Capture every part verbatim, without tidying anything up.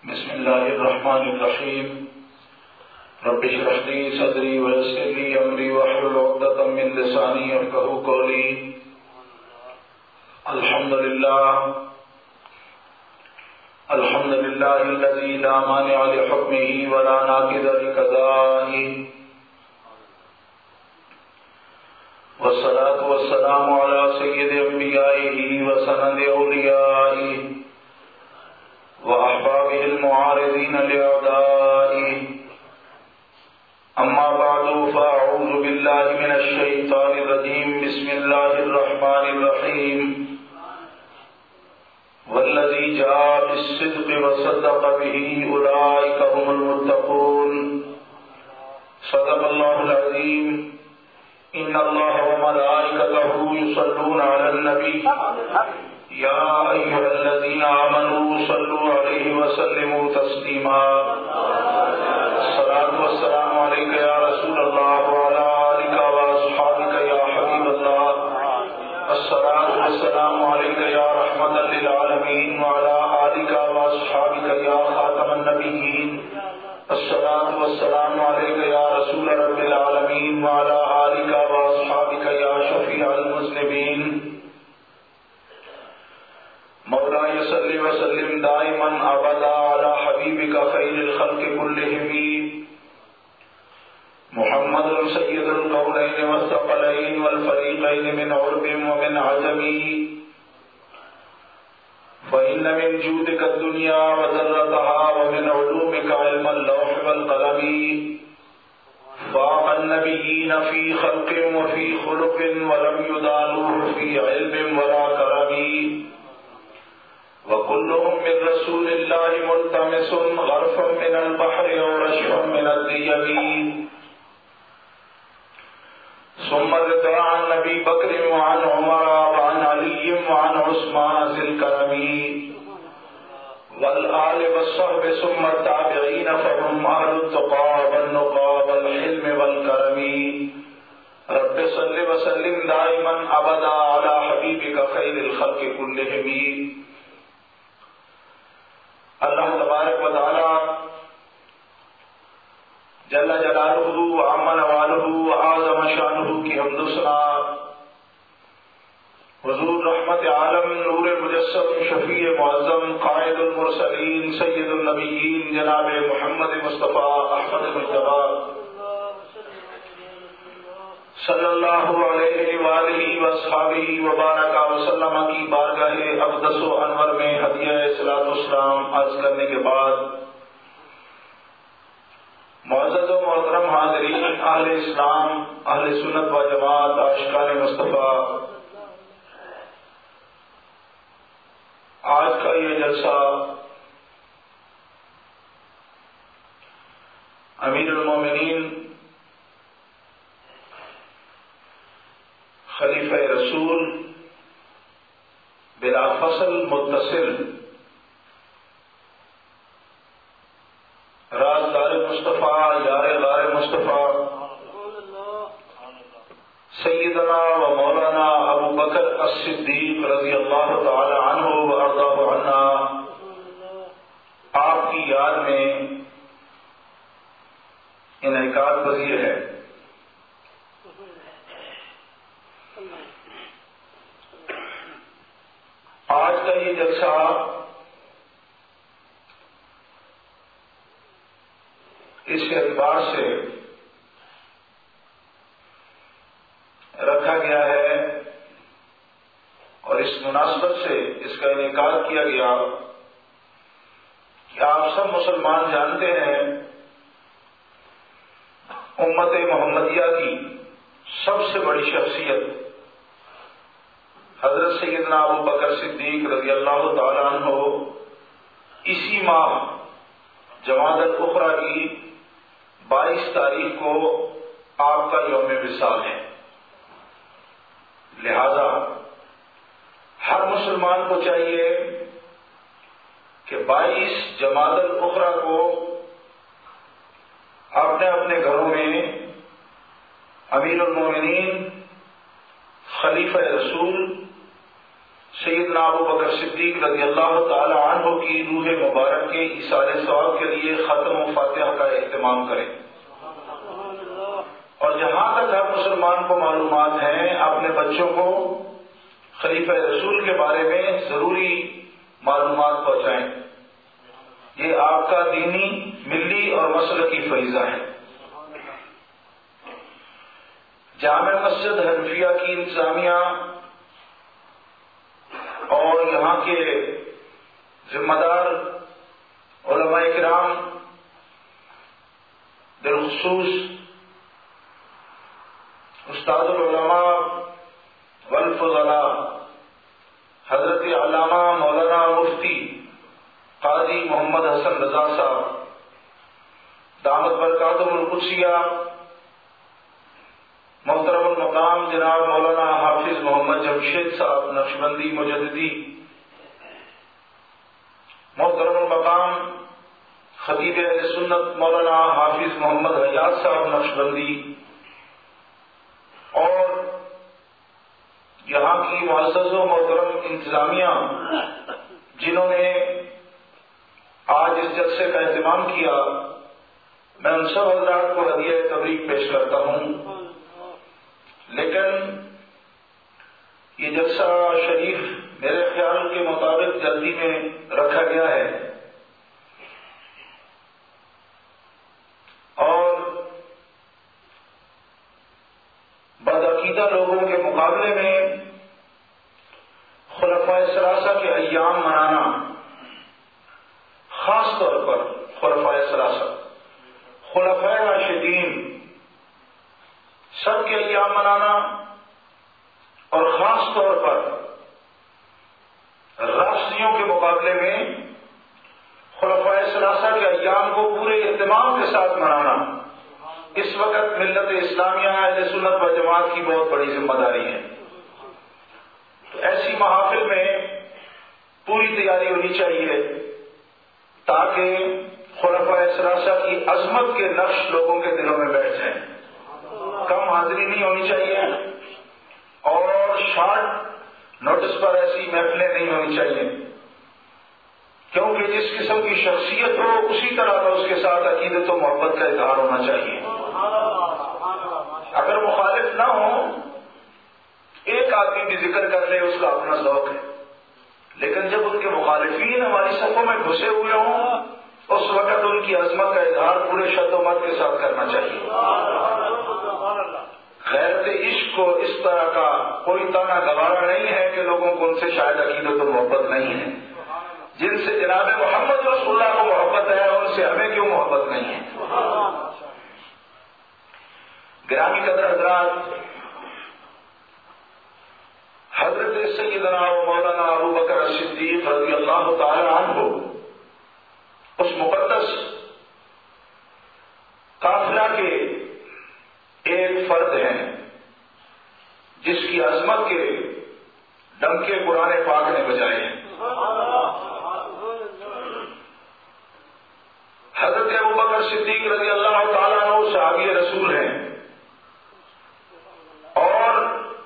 بسم الله الرحمن الرحيم رب اشرح لي صدري ويسر لي أمري واحلل عقدة من لساني يفقهوا قولي. الحمد لله الحمد لله الذي لا مانع لحكمه ولا ناقض لقضائه، والصلاة والسلام على سيد أنبيائه وسند أوليائه وأحبابه المعارضين لأعدائه. أما بعد فأعوذ بالله من الشيطان الرجيم. بسم الله الرحمن الرحيم. والذي جاء بالصدق وصدق به أولئك هم المتقون. صدق الله العظيم. إن الله وملائكته يصلون على النبي يا أيها الذين آمنوا صلوا عليه وسلموا تسليما. الصلاة والسلام عليك يا رسول الله وعلى آلك وأصحابك يا حبيب الله. الصلاة والسلام عليك يا رحمة للعالمين وعلى آلك وأصحابك يا خاتم النبيين. الصلاة والسلام عليك يا رسول رب العالمين وعلى آلك وأصحابك يا شفيع المذنبين. مولاي صل وسلم دائما ابدا على حبيبك خير الخلق كلهم محمد سيد القولين والثقلين والفريقين من عرب ومن عجم. فإن من جودك الدنيا وذرتها ومن علومك علم اللوح والقلم. فاق النبيين في خلق وفي خلق ولم يدانوه في علم ولا كرم. وكلهم من رسول الله ملتمس غرفا من البحر ورشفا من الديم. ثم رضا عن ابي بكر وعن عمر وعن علي وعن عثمان ذي الكرم والآل والصحب ثم التابعين فهم أهل التقى والنقى والحلم والكرم. رب صل وسلم دائما أبدا على حبيبك خير الخلق كلهم. اللہ تبارک و تعالی جل جلالہ وعم نوالہ وعظم شانہ کی حمد و ثنا حضور رحمت عالم نور مجسم شفیع معظم قائد المرسلین سید النبیین جناب محمد مصطفیٰ احمد مجتبیٰ صلی اللہ علیہ وآلہ واصحابہ وبارک وسلم کی بارگاہ اقدس و انور میں ہدیہ صلاۃ والسلام عرض کرنے کے بعد، معزز و محترم حاضرین، اہل اسلام، اہل سنت و جماعت، عاشقان مصطفیٰ، آج کا یہ جلسہ امیر المومنین خلیفہ رسول بلا فصل متصل رازدار مصطفیٰ یار غار مصطفیٰ سیدنا و مولانا ابو بکر الصدیق رضی اللہ تعالی عنہ وارضاہ عنا آپ کی یاد میں انعقاد پذیر ہے. آج کا یہ جلسہ اس اعتبار سے رکھا گیا ہے اور اس مناسبت سے اس کا انعقاد کیا گیا کہ آپ سب مسلمان جانتے ہیں امت محمدیہ کی سب سے بڑی شخصیت حضرت سیدنا ابو بکر صدیق رضی اللہ تعالیٰ عنہ اسی ماہ جمادی الاخری کی بائیس تاریخ کو آپ کا یوم وصال ہے. لہذا ہر مسلمان کو چاہیے کہ بائیس جمادی الاخری کو اپنے اپنے گھروں میں امیر المومنین خلیفہ رسول سیدنا ابو بکر صدیق رضی اللہ تعالی عنہ کی روح مبارک کے ایصال ثواب کے لیے ختم و فاتحہ کا اہتمام کریں، اور جہاں تک ہر مسلمان کو معلومات ہیں اپنے بچوں کو خلیفہ رسول کے بارے میں ضروری معلومات پہنچائیں۔ یہ آپ کا دینی، ملی اور مسلکی فریضہ ہے۔ جامع مسجد حنفیہ کی انتظامیہ اور یہاں کے ذمہ دار علماء کرام، بالخصوص استاد العلماء والفضلاء حضرت علامہ مولانا مفتی قاضی محمد حسن رضا صاحب دامت برکاتہم القدسیہ، محترم المقام جناب مولانا حافظ محمد جمشید صاحب نقشبندی مجددی، محترم المقام خطیب اہل سنت مولانا حافظ محمد حیات صاحب نقشبندی، اور یہاں کی معزز و محترم انتظامیہ جنہوں نے آج اس جلسے کا اہتمام کیا، میں ان سب حضرات کو ہدیہ تبریک پیش کرتا ہوں۔ لیکن یہ جلسہ شریف میرے خیال کے مطابق جلدی میں رکھا گیا ہے، اور بدعقیدہ لوگوں کے مقابلے میں خلفائے ثلاثہ کے ایام منانا، خاص طور پر خلفائے ثلاثہ، خلفائے راشدین سب کے ایام منانا، اور خاص طور پر راشدیوں کے مقابلے میں خلفائے ثلاثہ کے ایام کو پورے اہتمام کے ساتھ منانا، اس وقت ملت اسلامیہ اہل سنت و جماعت کی بہت بڑی ذمہ داری ہے۔ تو ایسی محافل میں پوری تیاری ہونی چاہیے تاکہ خلفائے ثلاثہ کی عظمت کے نقش لوگوں کے دلوں میں بیٹھ جائیں۔ کم حاضری نہیں ہونی چاہیے، اور شارٹ نوٹس پر ایسی محفلیں نہیں ہونی چاہیے، کیونکہ جس قسم کی شخصیت ہو اسی طرح کا اس کے ساتھ عقیدت و محبت کا اظہار ہونا چاہیے۔ اگر مخالف نہ ہو، ایک آدمی بھی ذکر کر لے، اس کا اپنا ذوق ہے، لیکن جب ان کے مخالفین ہماری صفوں میں گھسے ہوئے ہوں، اس وقت ان کی عظمت کا اظہار پورے شد و مت کے ساتھ کرنا چاہیے۔ غیرت عشق کو اس طرح کا کوئی تانا گوارا نہیں ہے کہ لوگوں کو ان سے شاید عقیدت و محبت نہیں ہے۔ جن سے جناب محمد رسول اللہ کو محبت ہے، ان سے ہمیں کیوں محبت نہیں ہے؟ گرامی قدر حضرات، حضرت سیدنا و مولانا ابو بکر صدیق رضی اللہ تعالی عنہ اس مقدس قافلہ کے ایک فرد ہیں جس کی عظمت کے ڈنکے قرآن پاک نے بجائے ہیں۔ حضرت ابو بکر صدیق رضی اللہ تعالیٰ عنہ صحابی رسول ہیں، اور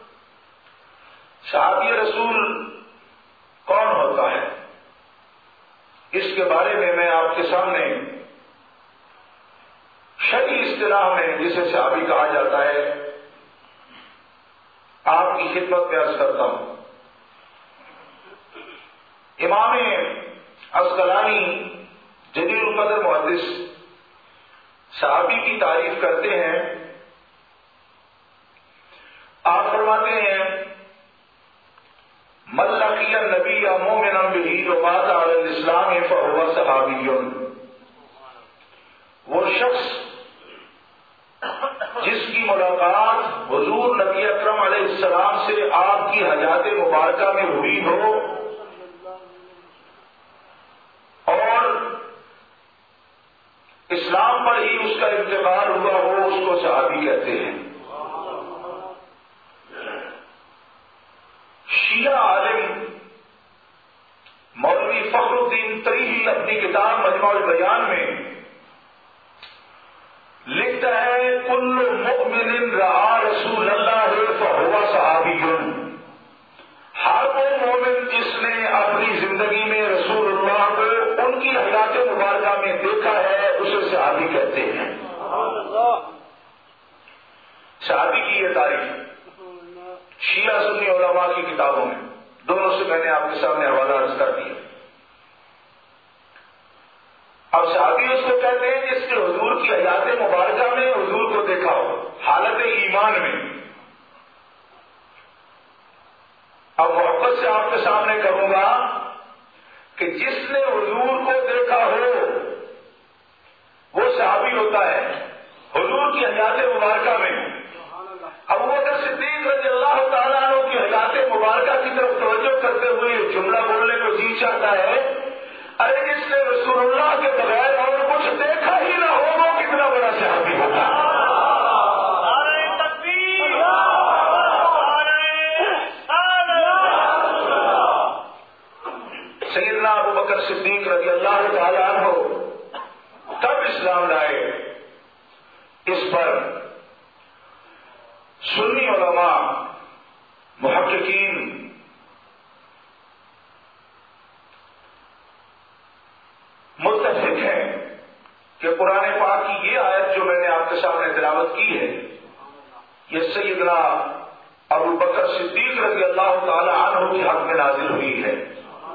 صحابی رسول کون ہوتا ہے اس کے بارے میں میں آپ کے سامنے شرعی اصطلاح میں جسے صحابی کہا جاتا ہے آپ کی خدمت میں عرض کرتا ہوں۔ امام عسقلانی جلیل القدر محدث صحابی کی تعریف کرتے ہیں، آپ فرماتے ہیں من لقی النبی مؤمنا بہ ومات علی الاسلام فہو صحابی، وہ شخص جس کی ملاقات حضور نبی اکرم علیہ السلام سے آپ کی حیات مبارکہ میں ہوئی ہو اور اسلام پر ہی اس کا انتقال ہوا ہو، اس کو صحابی کہتے ہیں۔ شیعہ عالم مولوی فخر الدین تریحی اپنی کتاب مجموع البیان میں لکھتا ہے کل مؤمن رأى رسول اللہ فهو صحابی، ہر وہ مومن جس نے اپنی زندگی میں رسول اللہ کو ان کی حیات مبارکہ میں دیکھا ہے اسے صحابی کہتے ہیں. صحابی کی یہ تعریف شیعہ سنی علماء کی کتابوں میں دونوں سے میں نے آپ کے سامنے حوالہ عرض کر دیا. اب صحابی اس کو کہتے ہیں جس کے حضور کی حیات مبارکہ میں حضور کو دیکھا ہو حالت ایمان میں. اب محبت سے آپ کے سامنے کہوں گا کہ جس نے حضور کو دیکھا ہو وہ صحابی ہوتا ہے حضور کی حیات مبارکہ میں. ابو بکر صدیق رضی اللہ تعالیٰ عنہ کی حیات مبارکہ کی طرف توجہ کرتے ہوئے جملہ بولنے کو جی چاہتا ہے ارے جس نے رسول اللہ کے بغیر اور کچھ دیکھا ہی نہ ہو وہ کتنا بڑا صحابی ہوگا. سیدنا ابو بکر صدیق رضی اللہ تعالیٰ عنہ تب اسلام لائے. اس پر سنی علماء محققین متفق ہیں کہ قرآن پاک کی یہ آیت جو میں نے آپ کے سامنے تلاوت کی ہے یہ سیدنا ابو بکر صدیق رضی اللہ تعالی عنہ کے حق میں نازل ہوئی ہے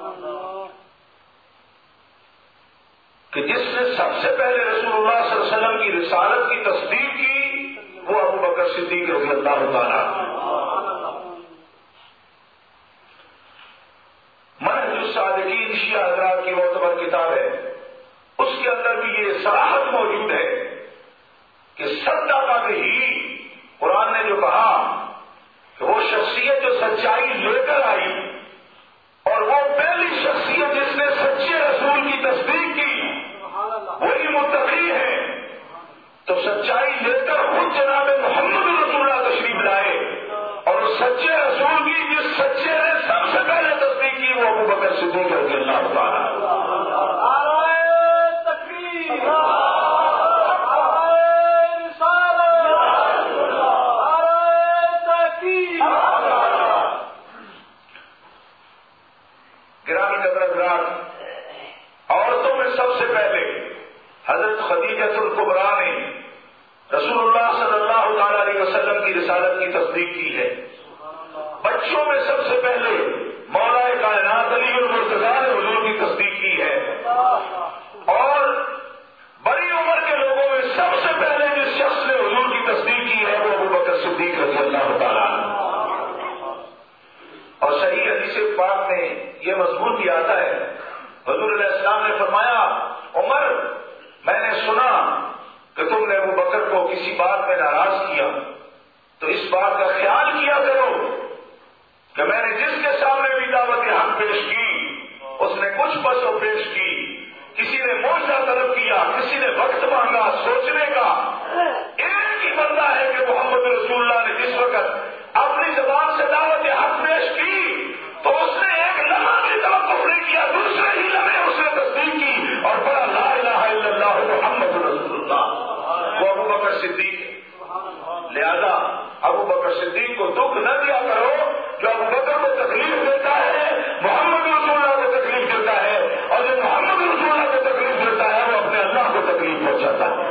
کہ جس نے سب سے پہلے رسول اللہ صلی اللہ علیہ وسلم کی رسالت کی تصدیق کی وہ ابو بکر صدیق رضی اللہ تعالی. منہج الصادقین شیعہ حضرات کی معتبر کتاب ہے اس کے اندر بھی یہ صراحت موجود ہے کہ صدق ہی قرآن نے جو کہا کہ وہ شخصیت جو سچائی لے کر آئی اور وہ پہلی شخصیت جس نے سچے رسول کی تصدیق کی وہی متقی ہے. تو سچائی لے کر خود جناب محمد رسول اللہ تشریف لائے اور اس سچے رسول کی جس سچے نے سب سے پہلے تصدیق کی وہ ابو بکر صدیق رضی اللہ تعالیٰ. گرامی قدر حضرات عورتوں میں سب سے پہلے حضرت خدیجہ الکبریٰ نے رسول اللہ صلی اللہ تعالی علیہ وسلم کی رسالت کی تصدیق کی ہے. بچوں میں سب سے پہلے مولا کائنات علی المرتضیٰ نے حضور کی تصدیق کی ہے اور بڑی عمر کے لوگوں میں سب سے پہلے جس شخص نے حضور کی تصدیق کی ہے وہ ابو بکر صدیق رضی اللہ تعالیٰ. اور صحیح حدیث پاک میں یہ مضمون بھی آتا ہے حضور علیہ السلام نے فرمایا عمر میں نے سنا کہ تم نے ابو بکر کو کسی بات میں ناراض کیا تو اس بات کا خیال کیا کرو کہ میں نے جس کے سامنے بھی دعوت حق پیش کی اس نے کچھ بس و پیش کی. کسی نے معجزہ طلب کیا کسی نے وقت مانگا سوچنے کا. ایک ہی بندہ ہے کہ محمد رسول اللہ نے جس وقت اپنی زبان سے دعوت حق پیش کی تو اس نے ایک لمحہ بھی توقف نہیں کیا دوسرے ہی لمحے اس نے تصدیق کی اور بڑا لا الہ الا اللہ محمد رسول اللہ وہ ابو بکر صدیق. لہذا ابو بکر صدیق کو دکھ نہ دیا کرو جو ابو بکر کو تکلیف دیتا ہے محمد رسول اللہ کو تکلیف دیتا ہے اور جو محمد رسول اللہ کو تکلیف دیتا ہے وہ اپنے اللہ کو تکلیف پہنچاتا ہے.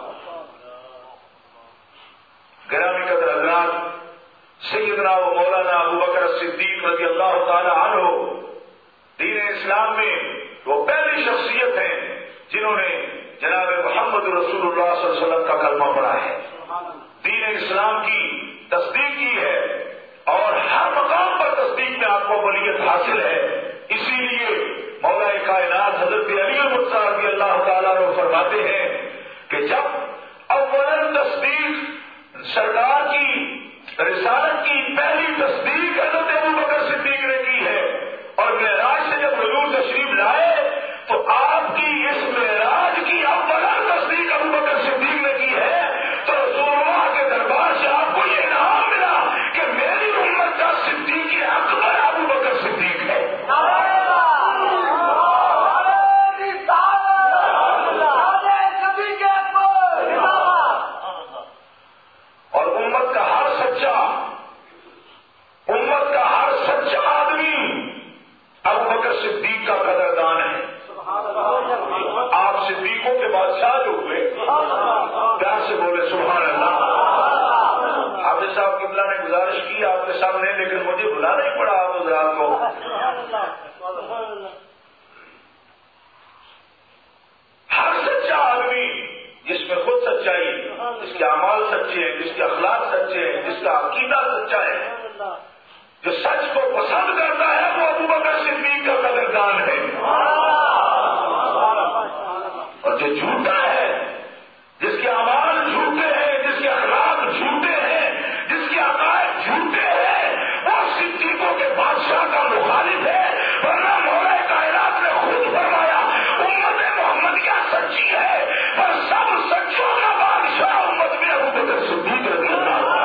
گرامی قدر حضرات سیدنا و مولانا ابو بکر صدیق رضی اللہ تعالی عنہ دین اسلام میں وہ پہلی شخصیت ہیں جنہوں نے جناب محمد رسول اللہ صلی اللہ علیہ وسلم کا کلمہ پڑھا ہے دین اسلام کی تصدیق کی ہے اور ہر مقام پر تصدیق میں آپ کو ولیت حاصل ہے. اسی لیے مولا کائنات حضرت علی المرتضیٰ رضی اللہ تعالیٰ عنہ فرماتے ہیں کہ جب اول تصدیق سرکار کی رسالت کی پہلی تصدیق حضرت ابو بکر صدیق نے کی ہے اور معراج سے جب حضور تشریف لائے تو آپ کی اس معراج کی اول تصدیق ابو بکر صدیق نے کی ہے تو رسول اللہ کے دربار سے آپ کو یہ انعام ملا کہ میری امت کا صدیق اکبر ابو بکر صدیق ہے. جس کے اعمال سچے ہیں، جس کے اخلاق سچے ہیں، جس کا عقیدہ سچا ہے، جو سچ کو پسند کرتا ہے، وہ ابو بکر صدیق کا قدردان ہے. اور جو جھوٹا ہے، جس کے اعمال جھوٹے ہیں، جس کے اخلاق جھوٹے ہیں، جس کے عقائد جھوٹے ہیں، وہ صدیقوں کے بادشاہ کا مخالف ہے. ورنہ مولا کائنات نے خود فرمایا امت محمدیہ سچی ہے، اور سب سچوں کا بادشاہ امت میں ابو بکر صدیق رضی اللہ عنہ.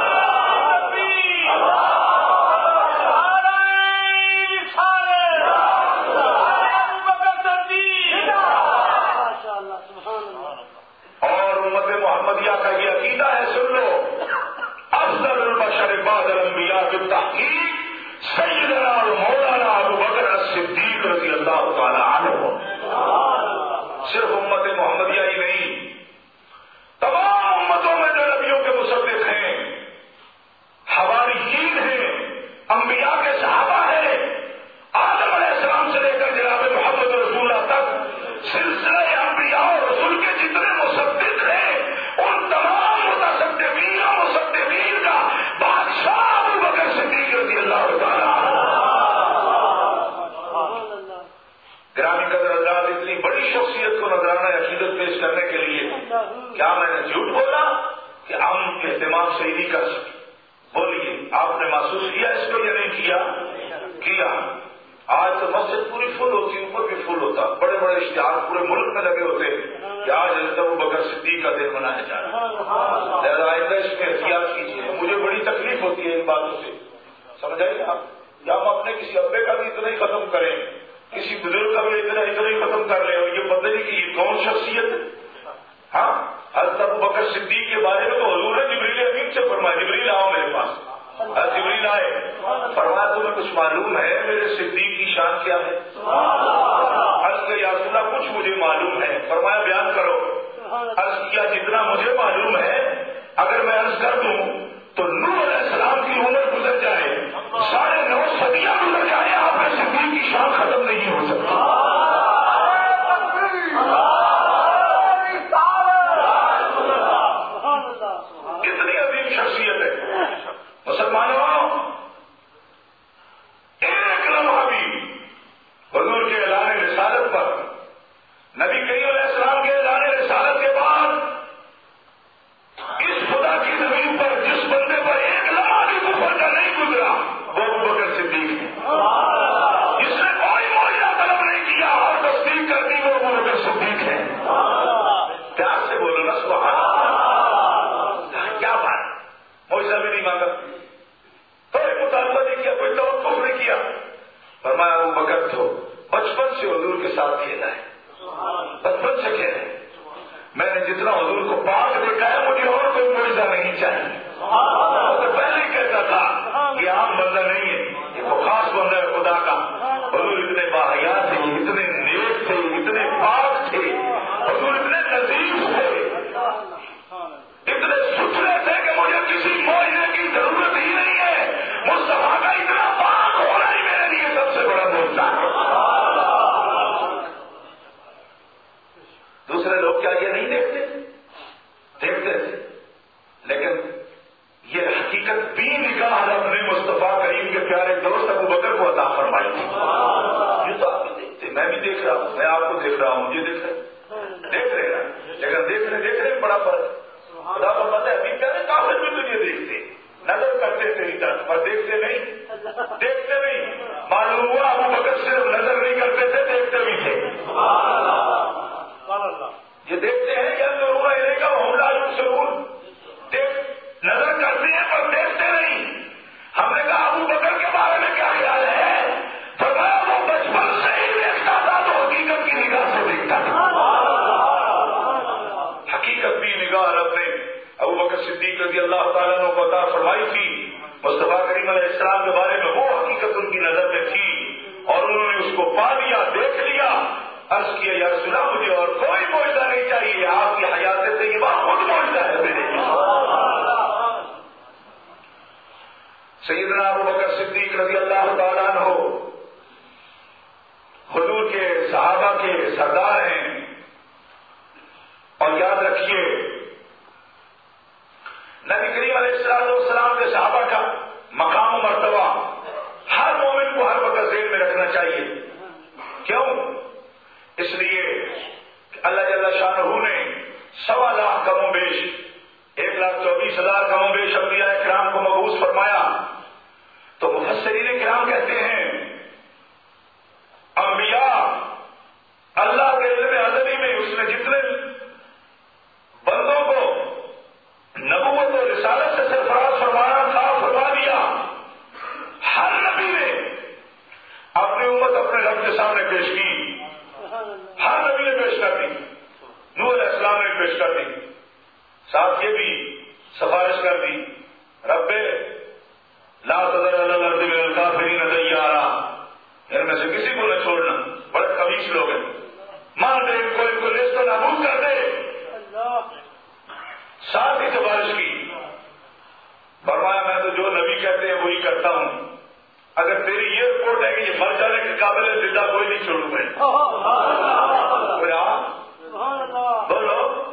محمدیہ کا یہ عقیدہ ہے، سن لو، افضل البشر بعد الانبیاء بالتحقیق سیدنا اور مولانا ابو بکر الصدیق رضی اللہ تعالی عنہ. صرف امت محمدیہ ہی نہیں، تمام امتوں میں جو نبیوں کے مصدق ہیں، حواریین ہیں، انبیاء کے صحابہ ہیں، آدم علیہ السلام سے لے کر جناب محمد رسول اللہ تک سلسلہ انبیاء اور رسول کے جتنے مصدق ہیں، ان تمام متصدقین اور مصدقین کا بادشاہ ابو بکر صدیق رضی اللہ تعالیٰ. گرامی قدر حضرات، اتنی بڑی شخصیت کو نذرانہ عقیدت پیش کرنے کے لیے کیا میں نے جھوٹ بولا کہ ہم اہتمام صحیح نہیں کر سکے؟ بولیے، آپ نے محسوس کیا اس کو یا نہیں کیا؟ کیا. آج تو مسجد پوری فل ہوتی، اوپر بھی فل ہوتا، بڑے بڑے اشتہار پورے ملک میں لگے ہوتے کہ آج حضرت ابو بکر صدیق کا دن منایا جا رہا ہے. لہٰذا آئندہ اس میں احتیاط کیجیے. مجھے بڑی تکلیف ہوتی ہے ان باتوں سے، سمجھ آئیے آپ. یا ہم اپنے کسی ابے کا بھی اتنا ہی ختم کریں، کسی بزرگ کا بھی اتنا اتنا ہی ختم کر لیں، اور یہ پتہ نہیں کہ یہ کون شخصیت ہے. ہاں، حضرت ابو بکر صدیق کے بارے میں تو حضور نے جبریل امین سے فرمایا، جبریل آؤ میرے پاس. حضرت جبریل آئے، فرمایا تمہیں کچھ معلوم ہے میرے صدیق کی شان کیا ہے؟ عرض کیا یا رسول اللہ کچھ مجھے معلوم ہے. فرمایا بیان کرو. عرض کیا جتنا مجھے معلوم ہے اگر میں عرض کر دوں تو نوح علیہ السلام کی عمر گزر جائے، ساڑھے نو صدیاں گزر جائے، آپ میں صدیق کی شان ختم نہیں ہو سکتی. کتنی عظیم شخصیت ہے مسلمانوں. ایک لمحہ بھی حضور کے اعلان رسالت پر، نبی کریم علیہ السلام کے اعلان رسالت کے بعد اس خدا کی زمین پر جس بندے پر ایک لمحہ بھی کفر کا نہیں گزرا وہ ابو بکر صدیق ہے. جس نے کوئی معجزہ طلب نہیں کیا اور تصدیق کر دی وہ ابو بکر صدیق ہے. پیار سے بولو نا سبحان اللہ. کیا بات، معجزہ بھی نہیں مانگا، کوئی مطالبہ نہیں کیا، کوئی توقف نہیں کیا. فرمایا ابو بکر تو بچپن سے حضور کے ساتھ کھیلا ہے، بچپن سے کھیلا ہے. میں نے جتنا حضور کو پاک دیکھا ہے مجھے اور کوئی معجزہ نہیں چاہیے. تو پہلے ہی کہتا تھا کہ عام بندہ نہیں ہے، یہ تو خاص بندہ ہے خدا کا. حضور اتنے باحیا تھے، اتنے نیک تھے، اتنے پاک تھے، حضور اتنے نظیف تھے، اتنے ستھرے تھے کہ مجھے کسی معجزے کی ضرورت ہی نہیں ہے. مصطفیٰ کا اتنا پاک ہونا ہی میرے لیے سب سے بڑا معجزہ ہے. دوسرے لوگ کیا یہ نہیں دیکھتے؟ دیکھتے تھے، لیکن یہ حقیقت بھی نگاہ اپنے مصطفیٰ کریم کے پیارے دوست ابو بکر کو عطا فرمائی تھی. یہ تو آپ بھی دیکھتے، میں بھی دیکھ رہا ہوں، میں آپ کو دیکھ رہا ہوں، مجھے دیکھ رہے دیکھ رہے نا، لیکن دیکھنے دیکھنے میں بڑا فرق. خدا فرماتا ہے ابھی پیارے کافر بھی تجھے دیکھتے، نظر کرتے تیری طرف پر دیکھتے نہیں، دیکھتے نہیں. معلوم ہوا ابو بکر صرف نظر نہیں کرتے تھے، دیکھتے بھی تھے. یہ دیکھتے ہیں کہ اندر ہونا ہی رہے گا، ہم لاجو ضرور دیکھ نظر کرتے ہیں پر دیکھتے نہیں. ہم نے کہا ابو بکر کے بارے میں کیا خیال ہے؟ فرمایا وہ بچپن سے ہی دیکھتا تھا تو حقیقت کی نگاہ سے دیکھتا تھا. حقیقت بھی نگاہ رب نے ابو بکر صدیق رضی اللہ تعالیٰ عنہ کو عطا فرمائی تھی. مصطفیٰ کریم علیہ السلام کے بارے میں وہ حقیقت ان کی نظر میں تھی اور انہوں نے اس کو پا لیا، دیکھ لیا. عرض کیا یا رسول اللہ مجھے اور کوئی معجزہ نہیں چاہیے، آپ کی حیات طیبہ خود معجزہ ہے میرے لیے. سیدنا ابو بکر صدیق رضی اللہ تعالیٰ عنہ حضور کے صحابہ کے سردار ہیں. اور یاد رکھیے جل شانہ نے سوا لاکھ کم و بیش ایک لاکھ چوبیس ہزار کم و بیش انبیاء کرام کو مبعوث فرمایا، تو مفسرین کرام کہتے ہیں انبیاء اللہ کے علم ازلی میں اس نے جتنے بندوں کو نبوت اور رسالت سے سرفراز فرمانا تھا فرما دیا. ہر نبی نے اپنی امت اپنے رب کے سامنے پیش کی، ہر نبی نے پیش کر دی، نوح علیہ السلام نے پیش کر دی، ساتھ یہ بھی سفارش کر دی رب لا تذر علی الارض من الکافرین دیارا، ان میں سے کسی کو نہ چھوڑنا، بڑے خبیث لوگ ہیں، مار دے ان کو، ان کو نیست و نابود کر دے. ساتھ ہی سفارش کی، فرمایا میں تو جو نبی کہتے ہیں وہی کرتا ہوں، اگر تیری یہ رپورٹ ہے کہ یہ مر جانے کے قابل ہے زندہ کوئی نہیں چھوڑوں میں. بولو.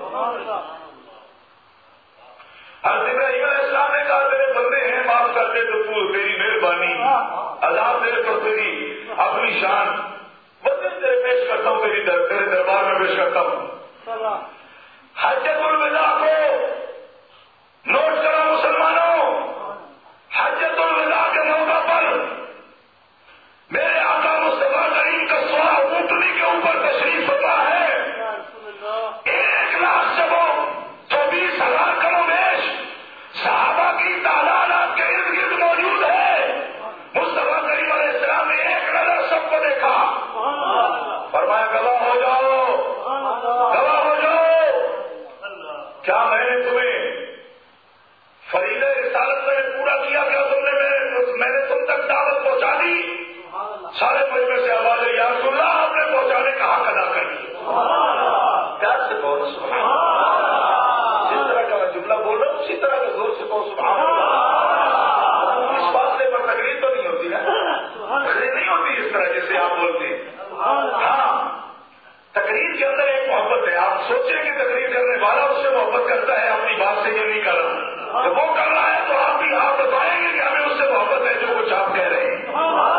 حضرت ابراہیم علیہ السلام نے کہا تیرے بندے ہیں معاف کر دے تو تو تیری مہربانی، عذاب تیرے پر تیری اپنی شان، بندے تیرے پیش کرتا ہوں، تیری در تیرے دربار میں پیش کرتا ہوں. حجۃ الوداع کو نوٹ کرو مسلمانوں، حجۃ الوداع کے موقع پر میرے آقا مصطفیٰ کریم کا سوال اونٹنی کے اوپر تشریف فرما ہے. ایک لاکھ سے وہ چوبیس ہزار کم و بیش صحابہ کی تعداد آپ کے ارد گرد موجود ہے. مصطفیٰ کریم علیہ السلام نے ایک نظر سب کو دیکھا، فرمایا گواہ ہو جاؤ، گواہ ہو جاؤ، کیا میں نے تمہیں فریضہ رسالت میں پورا کیا؟ کیا تم نے میں نے تم تک دعوت پہنچا دی؟ سارے مجمع سے آواز ہے یا رسول اللہ، آپ نے پہنچانے کا حق ادا کر دیا. پیار سے بولو سبحان اللہ. جس طرح کا میں جملہ بول رہا ہوں اسی طرح کا زور سے بولو سبحان اللہ. اس فاصلے پر تقریر تو نہیں ہوتی نا، تقریر نہیں ہوتی اس طرح جیسے آپ بولتے ہیں. ہاں تقریر کے اندر ایک محبت ہے. آپ سوچیں کہ تقریر کرنے والا اس سے محبت کرتا ہے، اپنی بات سے یہ نہیں کر رہا، تو وہ کر رہا ہے تو آپ بھی آپ بتائیں گے کہ ہمیں اس سے محبت ہے جو کچھ آپ کہہ رہے ہیں.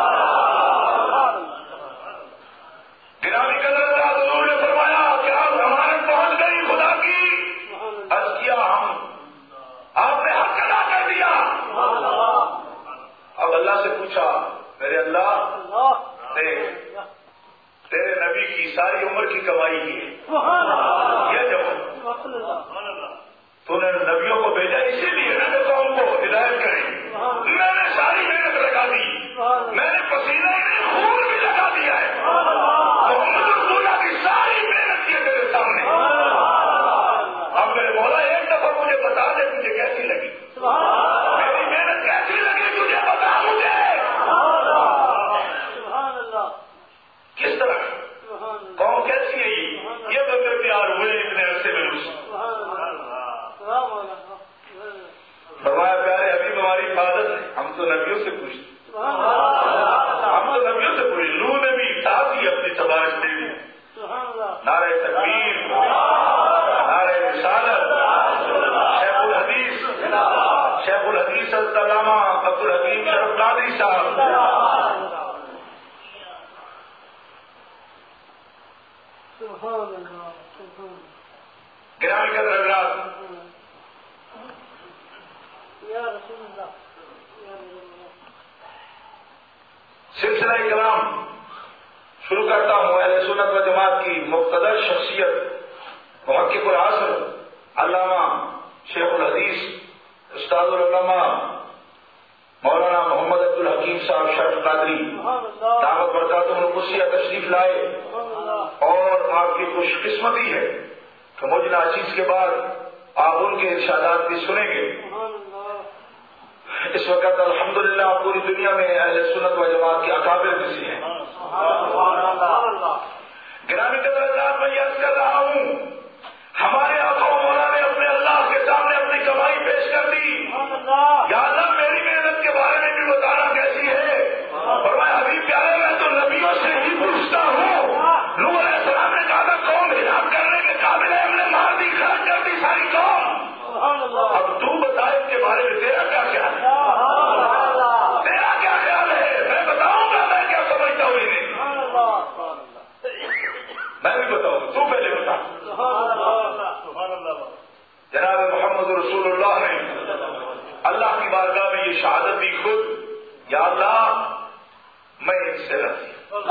گرامی قدر حضور نے فرمایا کہ آپ ہمارے پہنچ گئی خدا کی، عرض کیا ہم آپ نے حق ادا کر دیا. اب اللہ سے پوچھا میرے اللہ دیکھ تیرے نبی کی ساری عمر کی کمائی کی یہ جب تو نے نبیوں کو بھیجا اسی لیے نا کہ قوم کو ہدایت کریں. میں نے ساری محنت لگا دی، میں نے پسینہ خون بھی لگا دیا ہے، محمد رسول اللہ کی ساری محنت کی تیرے سامنے. اب میرے مولا ایک دفعہ مجھے بتا دے مجھے کیسی لگی، میری محنت کیسی لگی تجھے بتا مجھے. کس طرح قوم کیسی ہے یہ بندے تیار ہوئے اتنے عرصے میں اس فرمایا پیارے حبیب ہماری حفاظت ہے، ہم تو نبیوں سے پوچھتے، ہم تو نبیوں سے پوچھتے. لوح نے بھی ساتھ ہی اپنی سفارش دے دی. نعرہ تکبیر، نعرہ رسالت. شیخ الحدیث شیخ الحدیث علامہ عبد الحکیم شرف قادری صاحب گرامی قدر حضرات، سلسلہ کلام شروع کرتا ہوں اہل سنت و جماعت کی مقتدر شخصیت محقق العصر علامہ شیخ الحدیث استاد العلماء مولانا محمد عبد الحکیم صاحب شرف قادری دعوت برکاتہ القدسیہ تشریف لائے، اور آپ کی خوش قسمتی ہے کہ مجھ ناچیز کے بعد آپ ان کے ارشادات بھی سنیں گے. اس وقت الحمدللہ پوری دنیا میں اہل سنت و جماعت کے اکابر میں سے ہیں. گرامی قدر حضرات میں عرض کر رہا ہوں ہمارے آقا و مولا نے اپنے اللہ کے سامنے اپنی کمائی پیش کر دی. یا اللہ میری محنت کے بارے میں بھی بتانا کیسی ہے. فرمایا حبیب پیارے میں تو نبیوں سے ہی پوچھتا ہوں. نوح علیہ السلام نے کہا تھا قوم ہلاک کرنے کے قابل ہے، ہم نے مار دی، خرچ کر دی ساری قوم. اب تو بتا اس کے بارے میں تیرا کیا خیال ہے، تیرا کیا خیال ہے؟ میں بتاؤں گا میں کیا سمجھتا ہوں انہیں، میں بھی بتاؤں تو پہلے بتا. جناب محمد رسول اللہ نے اللہ کی بارگاہ میں یہ شہادت دی خود، یا اللہ میں ان سے راضی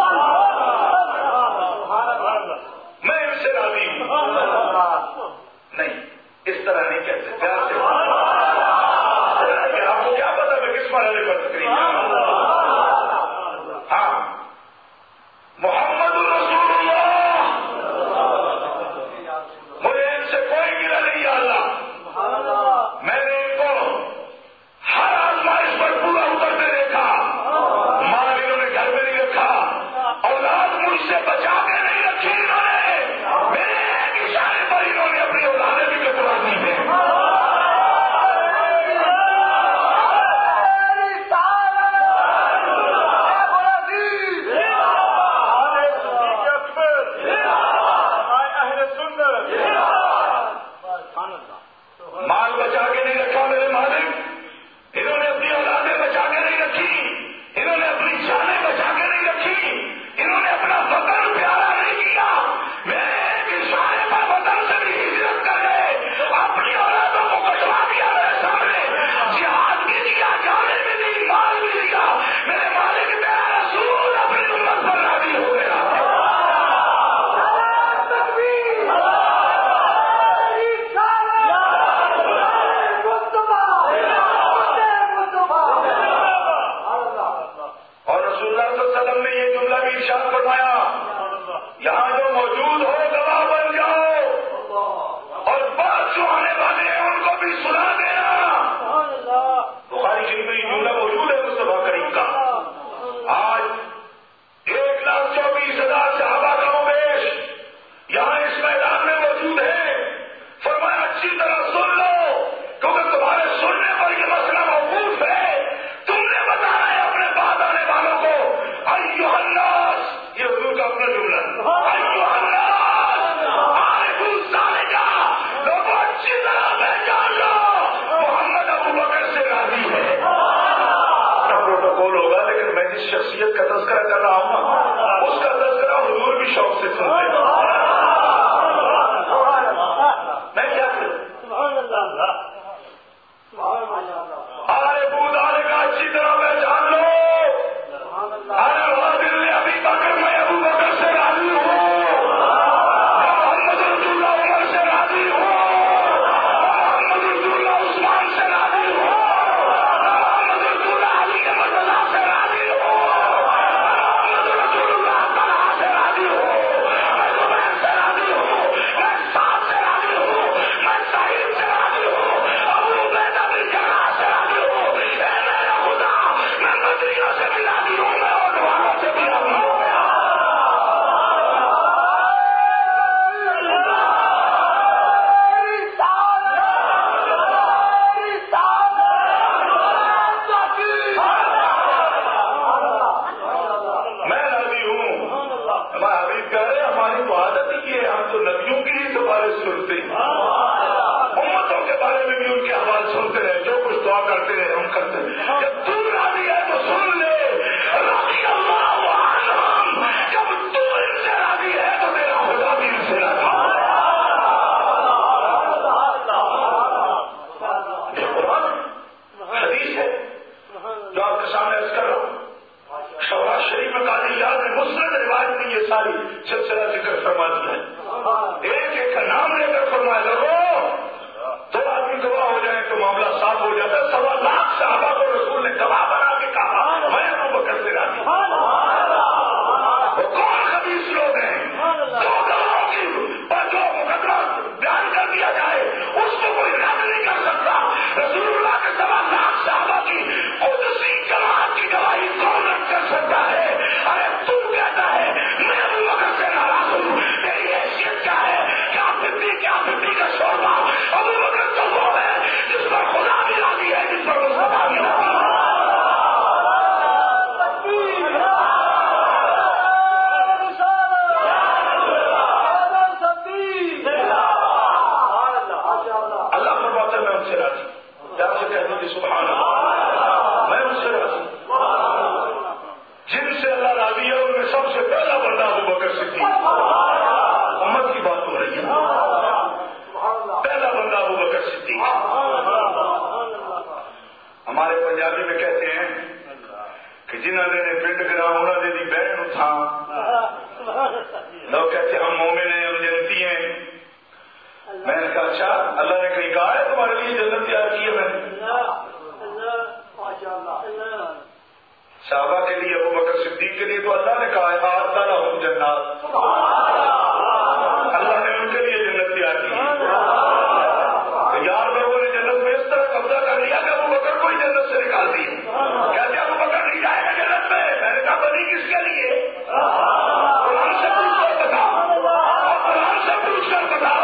میں ان سے راضی ہوں. نہیں، اس طرح نہیں کہتے، پیار سے. آپ کو کیا پتا میں کس مرحلے پر تقریر کر رہا ہوں؟ ہاں، محمد رسول اللہ، مجھے ان سے کوئی گرا نہیں. یا اللہ میں نے ان کو ہر آزمائش پر پورا اترتے دیکھا. مال انہوں نے گھر میں نہیں رکھا، اولاد مجھ سے بچا کے نہیں رکھی. انہوں نے میرے ایک اشارے پر انہوں نے اپنی اولادیں بھی قربان دی ہیں. مال بچا کے نہیں رکھا میرے مالک، انہوں نے اپنی اولادیں بچا کے نہیں رکھی، انہوں نے اپنی جانیں بچا کے نہیں رکھی، انہوں نے اپنا وطن پیارا نہیں کیا. میرے ایک اشارے پر وطن سے بھی ہجرت کر گئے، اپنی اولادوں کو کٹوا دیا میرے سامنے. جہاد بھی دیا، جانیں بھی دی، مال بھی دیا. میرے مالک میرا رسول اپنی امت پر راضی ہو گیا. اور رسول اللہ صلی اللہ علیہ وسلم نے یہ جملہ بھی ارشاد فرمایا، یہاں جو موجود ہو گواہ بن جاؤ ہمارے پنجابی میں کہتے ہیں کہ جنہوں نے پنڈ گرا انہوں نے دی بہن اٹھا. لوگ کہتے ہم مومن ہیں، ہم جنتی ہیں. میں نے کہا اچھا اللہ نے کہیں کہا ہے تمہارے لیے جنت تیار کی ہے؟ میں نے صحابہ کے لیے، ابو بکر صدیق کے لیے تو اللہ نے کہا ہے اعد لہم جنات، اللہ نے ان کے لیے جنت تیار کی. تو یار لوگوں نے جنت میں اس طرح قبضہ کر لیا کہ ابو بکر کو ہی جنت سے نکال دی. کہتے ابو بکر نہیں جائے گا جنت میں. میں نے کہا بنی کس کے لیے؟ قرآن سے پوچھ کر بتاؤ، قرآن سے پوچھ کر بتاؤ.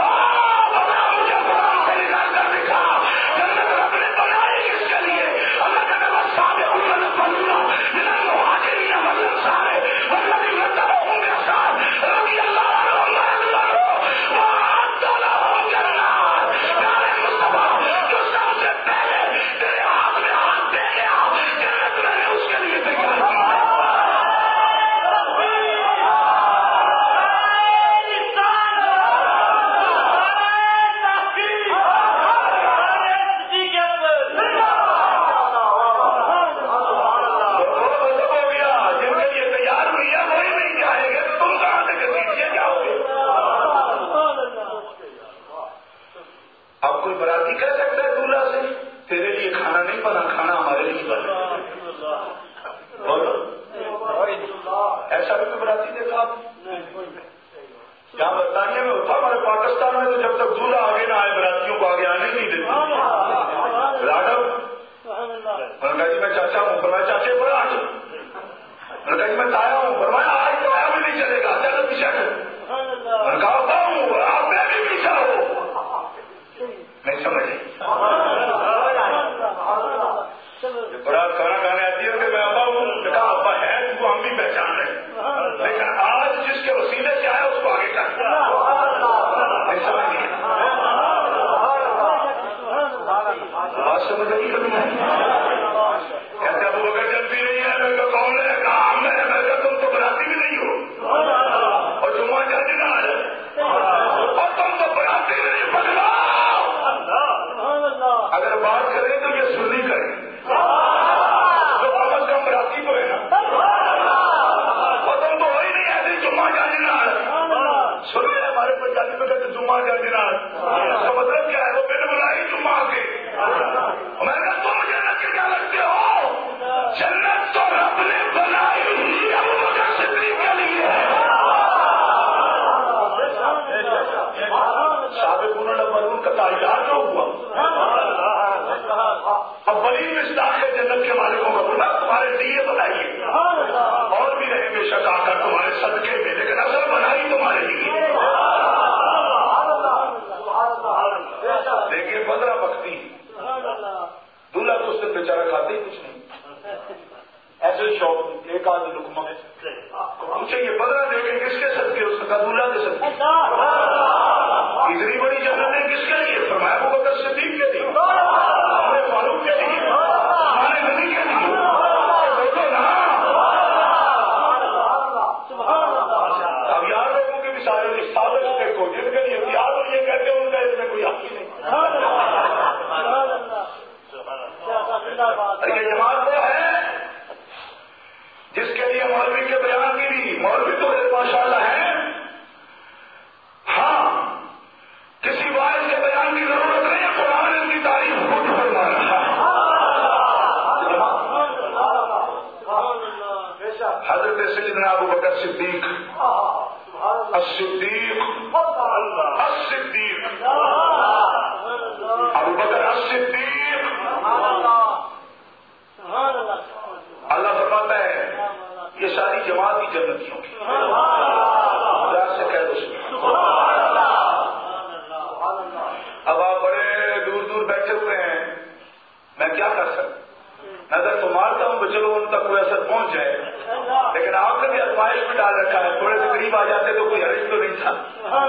لیکن آپ نے بھی آزمائش میں ڈال رکھا ہے، تھوڑے سے قریب آ جاتے تو کوئی حرج تو نہیں تھا.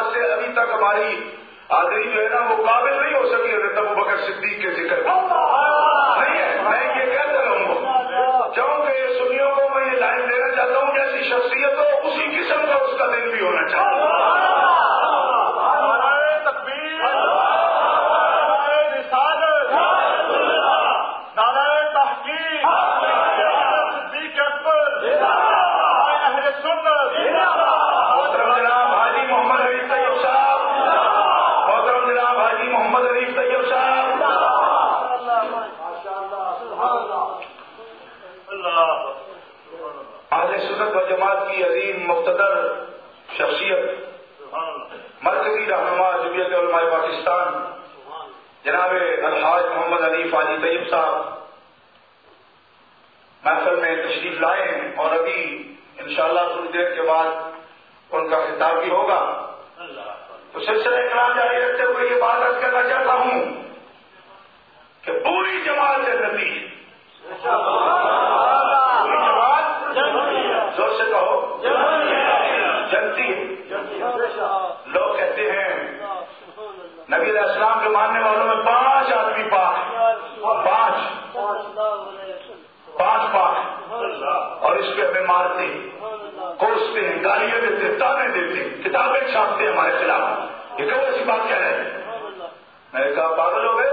لحاظ سے ابھی تک ہماری حاضری جو ہے نا وہ قابل نہیں ہو سکی حضرت ابوبکر صدیق کے ذکر نہیں ہے. میں یہ کہتا رہوں گا کیونکہ یہ سنیوں کو میں یہ لائن دینا چاہتا ہوں جیسی شخصیت ہو اسی قسم کا اس کا دل بھی ہونا چاہیے. جماعت کی عظیم مقتدر شخصیت مرکزی رہنما جمعیت علماء پاکستان جناب الحاج محمد حنیف حاجی طیب صاحب محفل میں تشریف لائے ہیں اور ابھی انشاءاللہ تھوڑی دیر کے بعد ان کا خطاب بھی ہوگا. تو سلسلہ کلام جاری رکھتے ہوئے یہ بات عرض کرنا چاہتا ہوں کہ پوری جماعت جنتی ہے. زور سے کہو جنتی ہے. لوگ کہتے ہیں نبی علیہ السلام کے ماننے والوں میں پانچ آدمی پاک ہیں، پانچ پانچ پاک ہیں اور اس پہ ہمیں مارتے ہیں، کوستے ہیں، گالیاں دیتے ہیں، تانے دیتے ہیں، کتابیں چھاپتے ہیں ہمارے خلاف. یہ کیوں ایسی بات کہہ رہے ہیں؟ میں نے کہا پاگل ہو گئے.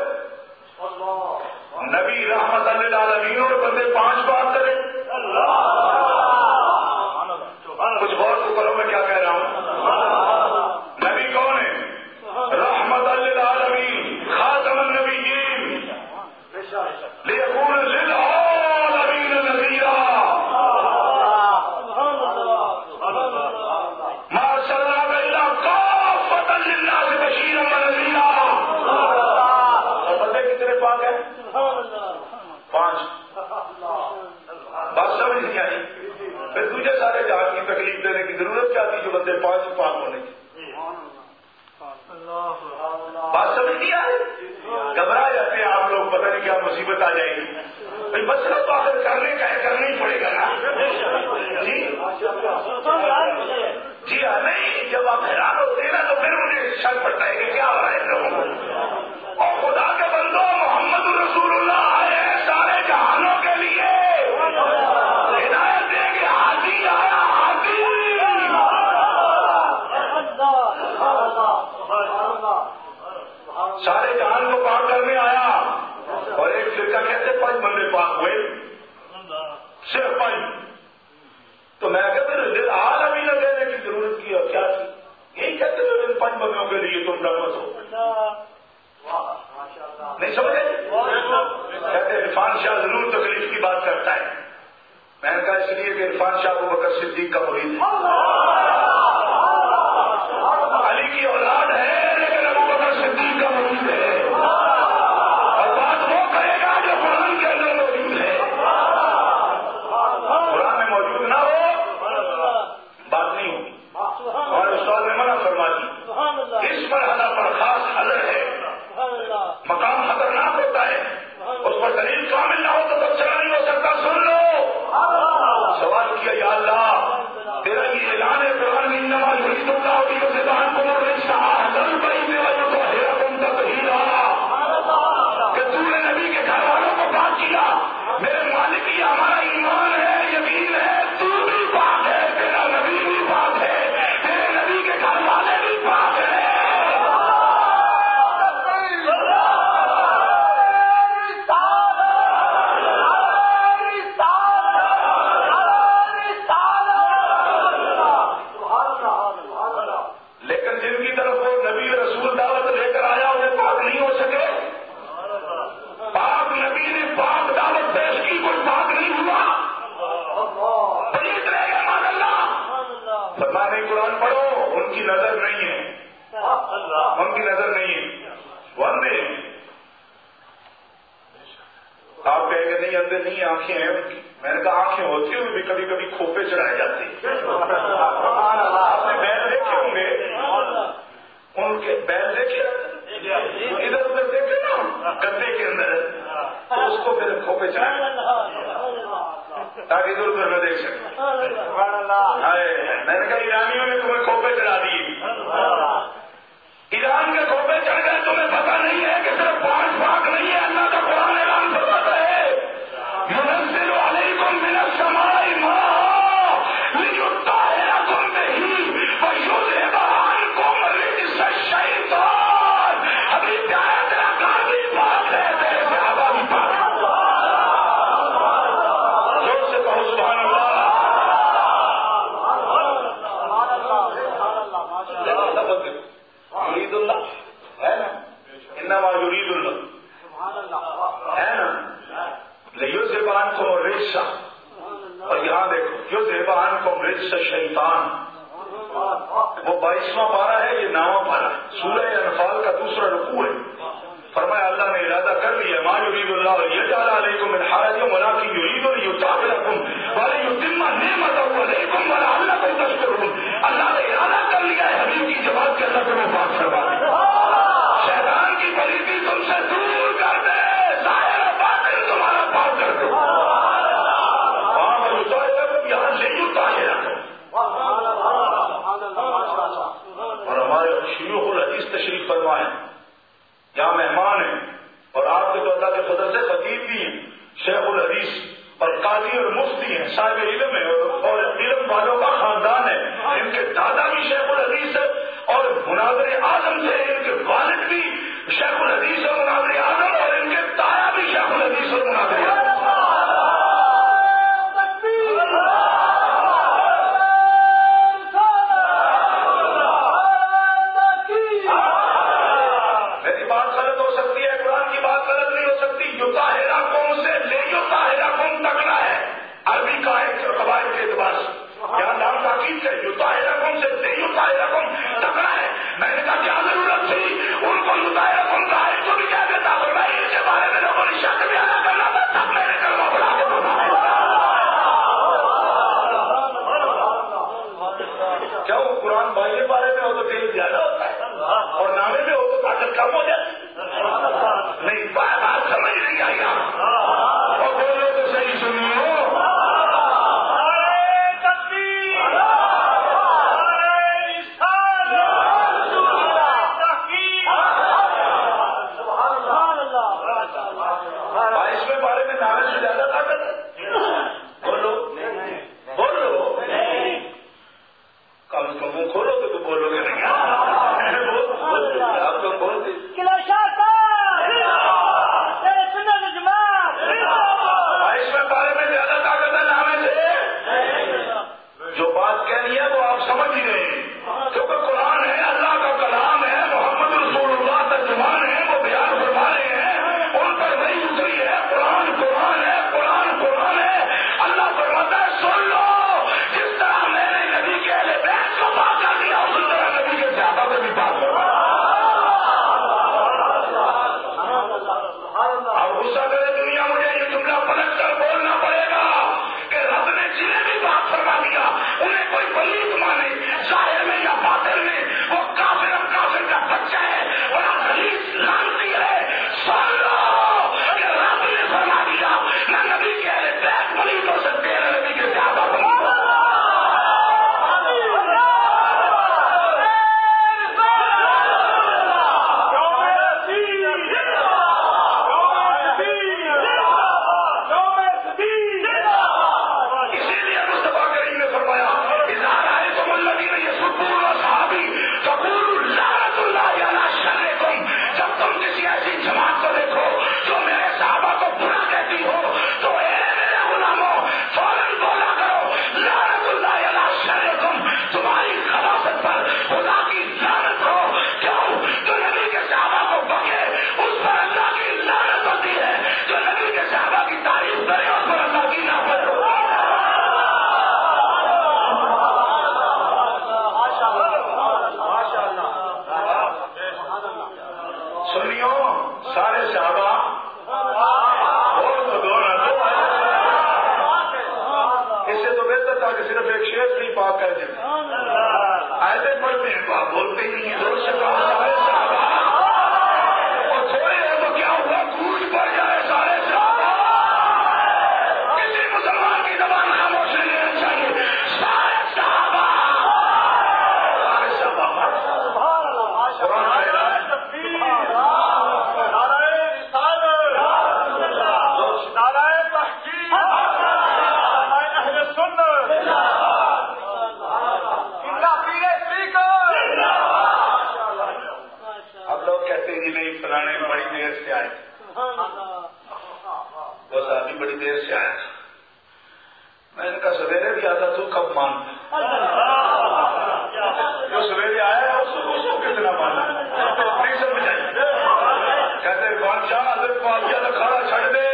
نبی رحمت للعالمین اور بندے پانچ بات کرے. کچھ غور تو کرو میں کیا کہہ رہا ہوں. نبی کون ہے؟ رحمت للعالمین، خاتم النبیین، لیکون للعالمین نذیرا. ما ارسلناک الا کافۃ للناس بشیرا ونذیرا. اور بندے کتنے پاک ہیں؟ پانچ. بات سمجھ نہیں آئی. پھر تجھے سارے جہان کی تکلیف دینے کی ضرورت کیا تھی جو بندے پانچ پاک ہونے کی. بات سمجھ نہیں آئی. گھبرا جاتے ہیں آپ لوگ، پتہ نہیں کیا مصیبت آ جائے گی. بھائی مسئلہ تو آخر کرنے کا ہے، کرنا ہی پڑے گا نا. جی جی ہاں. نہیں جب آپ حیران ہوتے ہیں نا تو پھر مجھے شک پڑتا ہے کہ کیا ہو رہا ہے لوگوں کو. اور خدا کے بندوں محمد رسول اللہ آئے ہیں سارے جہانوں کے لیے. سارے جہان کو پاک کرنے آیا. اور ایک فرقہ کہتے پانچ بندے پاک ہوئے، صرف پانچ. تو میں کہتے دل عالمی نہ دینے کی ضرورت کی اور کیا تھی. یہی کہتے تھے ان پانچ بندوں کے لیے تم رحمت ہو. نہیں سمجھے؟ کہتے عرفان شاہ ضرور تکلیف کی بات کرتا ہے. میں نے کہا اس لیے کہ عرفان شاہ ابوبکر صدیق کا مرید ہے، علی کی اولاد ہے لیکن ابوبکر صدیق کا مرید ہے. اور بات وہ کرے گا جو قرآن کے اندر موجود ہے. قرآن میں موجود نہ ہو بات نہیں ہوگی. اور استاد نے منع فرما دی. اس مرحلہ پر خاص حضر ہے، مقام خطرناک ہوتا ہے، اس پر دلیل کامل نہ ہو تو تبصرہ نہیں ہو سکتا. سن لو. سوال کیا یا اللہ تیرا یہ اعلان ہے قرآن میں انما یرید اللہ بیذہبکم الرجس اہل البیت ویطہرکم تطہیرا کہ تو نے نبی کے گھر والوں کو پاک کیا. میرے مالک یہ ہمارا ایمان ہے، یقین ہے تو بھی پاک ہے، تیرا نبی بھی پاک ہے، تیرے نبی کے گھر والے بھی پاک ہیں. قرآن پڑھو، ان کی نظر نہیں ہے، ان کی نظر نہیں ہے، وہ اندھے ہیں. آپ کہیں گے نہیں اندھے نہیں، آنکھیں ہیں ان کی. میں نے کہا آنکھیں ہوتی ہوئی بھی کبھی کبھی کھوپے چڑھائے جاتے ہیں. آپ نے بیل دیکھے ہوں گے، ان کے بیل دیکھے ادھر ادھر دیکھے نا گدے کے اندر، تو اس کو پھر کھوپے چڑھائے تاکہ ادھر ادھر نہ دیکھ سکے. میں نے کہا ایرانیوں نے تمہیں کھوپے چڑھا دیے. ہوتا بندے کو. یرید اللہ ہے نا, انما یرید اللہ ہے نا, لیذهب عنکم الرجس, اور یہاں دیکھو یذهب عنکم الرجس شیطان, وہ بائیسواں پارہ ہے, یہ نواں پارہ ہے, سورہ انفال کا دوسرا رکوع ہے. فرمایا اللہ نے ارادہ کر لیا ما یرید اللہ لیجعل علیکم من حرج ولکن یرید لیطہرکم ولیتم نعمتہ علیکم ولعلکم تشکرون. اللہ نے ارادہ کر لیا ہے حبیب کی جماعت کے اللہ تمہیں پاک کروا دے, شیطان کی پلیتی تم سے دور کر دے, ظاہر و باطن تمہارا پاک کر دے. وہاں پر یطہرکم, یہاں سے یطہرکم. اور ہمارے شیوخ الحدیث تشریف فرمائے, یہاں مہمان ہیں, اور آپ کے تو اللہ کے فضل سے خطیب بھی ہیں, شیخ الحدیث اور قاضی اور مفتی ہیں, صاحب علم ہے, اور علم والوں کا خاندان ہے. ان کے دادا بھی شیخ الحدیث ہے اور مناظر اعظم تھے, ان کے والد بھی شیخ الحدیث اور مناظر اعظم, اور ان کے تایا بھی شیخ الحدیث اور مناظر اعظم. جو سویرے آیا ہے اس کو اس کو کتنا مانا نہیں سمجھائے. کہتے بادشاہ حضرت بادشاہ کا کھانا چھڑ دے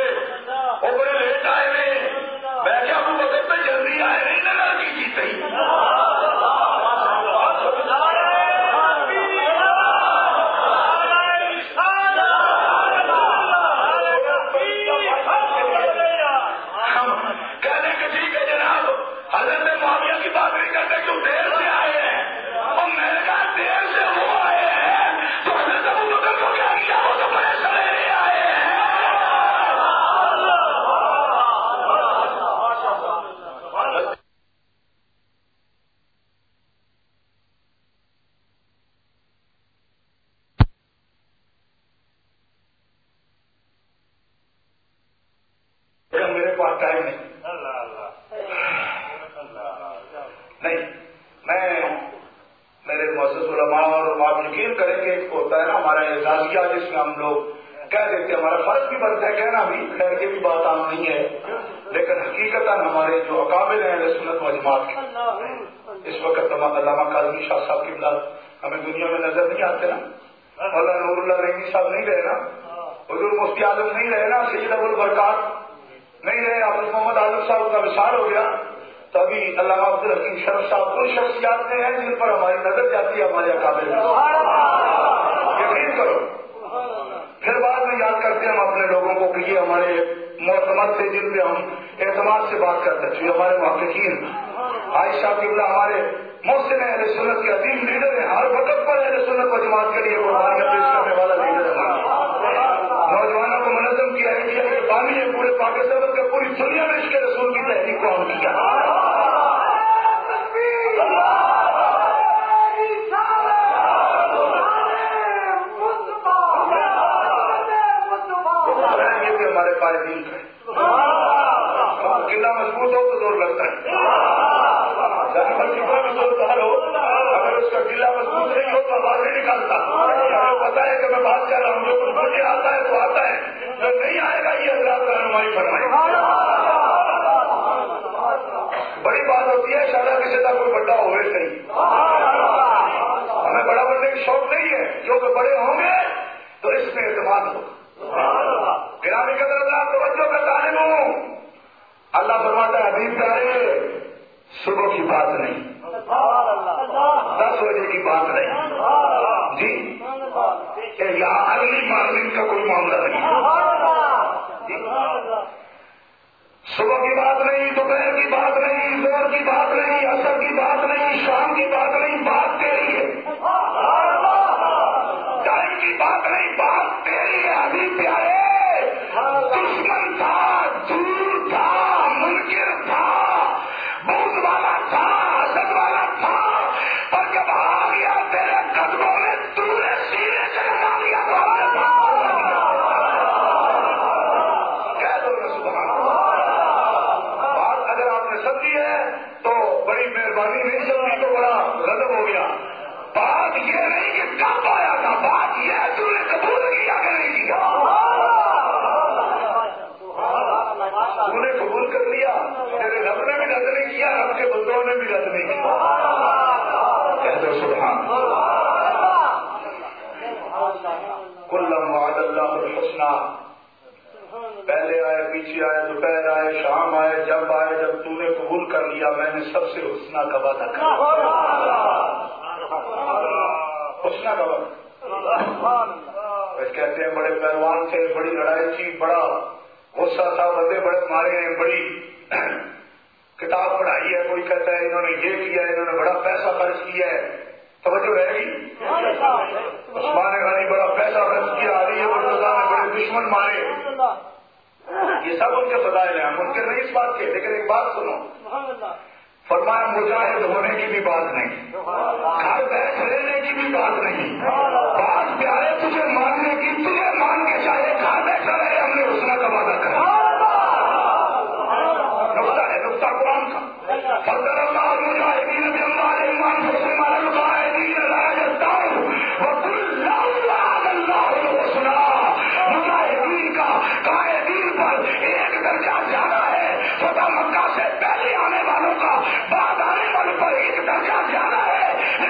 وہ بڑے لیٹ آئے ہوئے. میں کیا ابو بکر پہ جلدی آئے نہیں نظر کی جی صحیح. مکہ سے پہلے آنے والوں کا بعد آنے والوں پر ایک درجہ زیادہ ہے.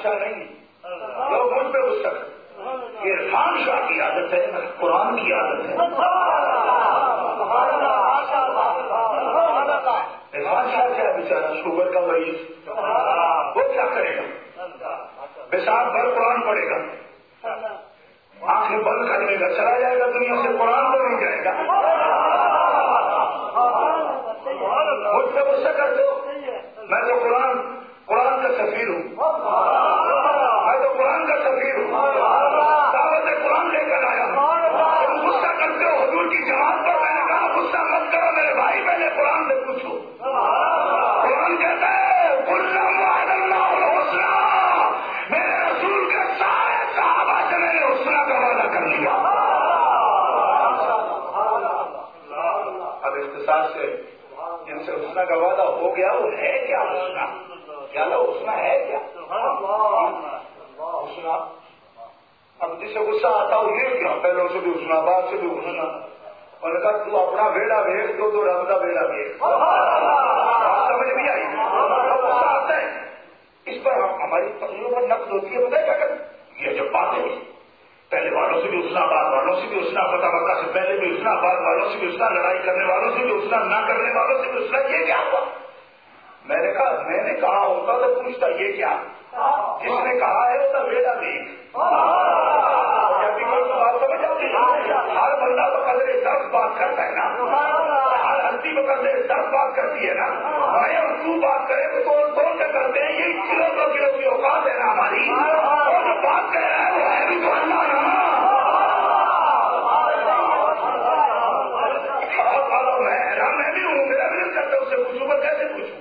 شاہ نہیں ہے لوگ مجھ پہ غصہ کرتے. یہ عرفان شاہ کی عادت ہے، قرآن کی عادت ہے. عرفان شاہ کیا بیچارہ شوگر کا مریض، وہ کیا کرے گا؟ بساط بھر قرآن پڑھے گا، آنکھیں بند کر لے گا، چلا جائے گا دنیا سے، قرآن تو نہیں جائے گا. مجھ پہ غصہ کر دو، میں تو قرآن قرآن کا سفیر ہوں، میں تو قرآن کا سفیر ہوں، دعوت قرآن لے کر آیا ہوں. تم غصہ کرتے ہو حضور کی جماعت پر. میں نے کہا غصہ مت کرو میرے بھائی، پہلے قرآن سے پوچھو. قرآن کہتا ہے کلم وعد اللہ الحسنی، میرے رسول کے سارے صحابہ سے میں نے حسنی کا وعدہ کر لیا. اب اختصار سے جن سے حسنی کا وعدہ ہو گیا وہ ہے کیا حسنی؟ کیا لو حسنی ہے کیا حسنی؟ اب جسے غصہ آتا ہو یہ کیا پہلوں سے بھی حسنی، بعد سے بھی حسنی. اور نے کہا تو اپنا بیڑا بھیج دو تو رب کا بیڑا بھیج. سمجھ نہیں آئی؟ غصہ آتا ہے اس پر ہماری تقریروں پر نقد ہوتی ہے. پتہ ہے کیا کریں؟ یہ جب باتیں ہوئی پہلے والوں سے بھی حسنی، بعد والوں سے بھی حسنی، فتح مکہ سے پہلے بھی حسنی، بعد والوں سے بھی حسنی، لڑائی کرنے والوں سے بھی حسنی، نہ کرنے والوں سے بھی حسنی. یہ کیا ہوا؟ میں نے کہا میں نے کہا ہوتا تو پوچھتا یہ کیا؟ جس نے کہا ہے وہ بیڑا دیکھ. جب بھی کوئی بات سمجھ آتی ہے ہر بندہ تو قدرے دس بات کرتا ہے نا، ہر ہستی کو قدرے دس بات کرتی ہے نا. میں اور تو بات کرے تو توڑ توڑ کے کرتے ہیں. یہ کلو دو کلو کی اوقات ہے نا ہماری. اور جو بات کہہ رہا ہے وہ ہے بھی تو اللہ نا. میں بھی ہوں، میرا بھی نہیں کرتا اس سے پوچھوں میں کیسے پوچھوں؟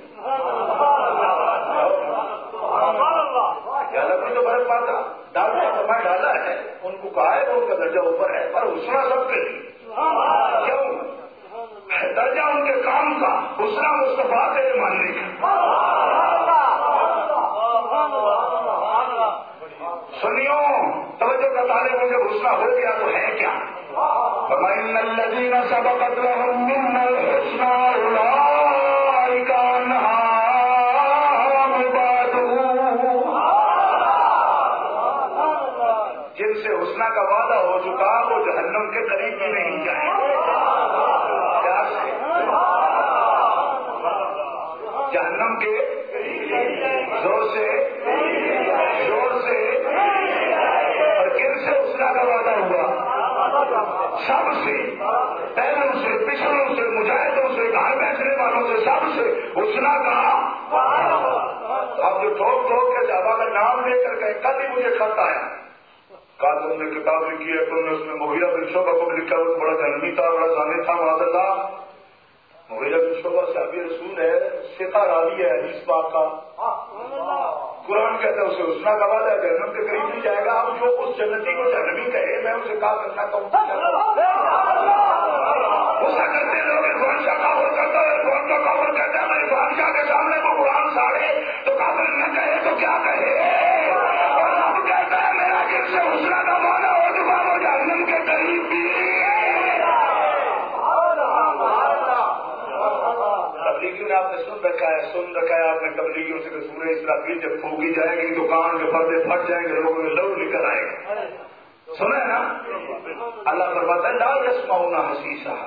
تو برف پاتا ڈالنا سما ڈالا ہے، ان کو کہا ہے وہ ان کا درجہ اوپر ہے، پر حسنی سب کے لیے. کیوں؟ درجہ ان کے کام کا، حسنی مصطفیٰ کے ماننے کا. سنیو توجہ کا طالب مجھے حسنی ہو گیا تو ہے کیا؟ فَإِنَّ الَّذِينَ سَبَقَتْ لَهُم مِّنَّ الْحُسْنَى أُولَٰئِكَ عَنْهَا جن سے حسنی کا وعدہ ہو چکا وہ جہنم کے قریب بھی نہیں جائیں. جہنم کے زور سے زور سے. اور کن سے حسنی کا وعدہ ہوا؟ سب سے، پہلوں سے، پچھلوں سے، مجاہدوں سے، گھر بیٹھنے والوں سے، سب سے حسنی کا. اب جو ٹھوک ٹھوک کے صحابہ کا نام لے کر گئے، کل ہی مجھے خط آیا، کہا تم نے کتاب لکھی ہے، تم نے اس میں مغیرہ بن شعبہ کو لکھا، وہ بڑا جنمی تھا، بڑا ثانی تھا. معاذ اللہ، مغیرہ بن شعبہ صحابی رسول ہے، ثقہ راوی ہے حدیث پاک کا. قرآن کہتا ہے اسے حسنی کا وعدہ ہے، جہنم کے قریب نہیں جائے گا. اب جو اس جنتی کو جہنمی کہے میں اسے کہا کرنا کہوں غصہ کرتے لوگ عرفان شاہ کافر کرتا ہے، عرفان کا کافر کہتا ہے. میں عرفان شاہ کے سامنے کو قرآن ساڑے تو کافر نہ کہے تو کیا کہے؟ اور رب کہتا ہے میرا جن سے حسنی کا وعدہ ہو چکا وہ جہنم کے قریب بھی. تبلیغیوں نے آپ نے سن رکھا ہے سن رکھا ہے آپ نے تبلیغیوں سے کہ سورہ اسرافیل جب پھونکی جائے گی دکان کے پردے پھٹ جائیں گے، لوگوں میں لہو نکل آئے گا. سنا ہے نا؟ اللہ فرماتا ہے لا يسمعون حسیسها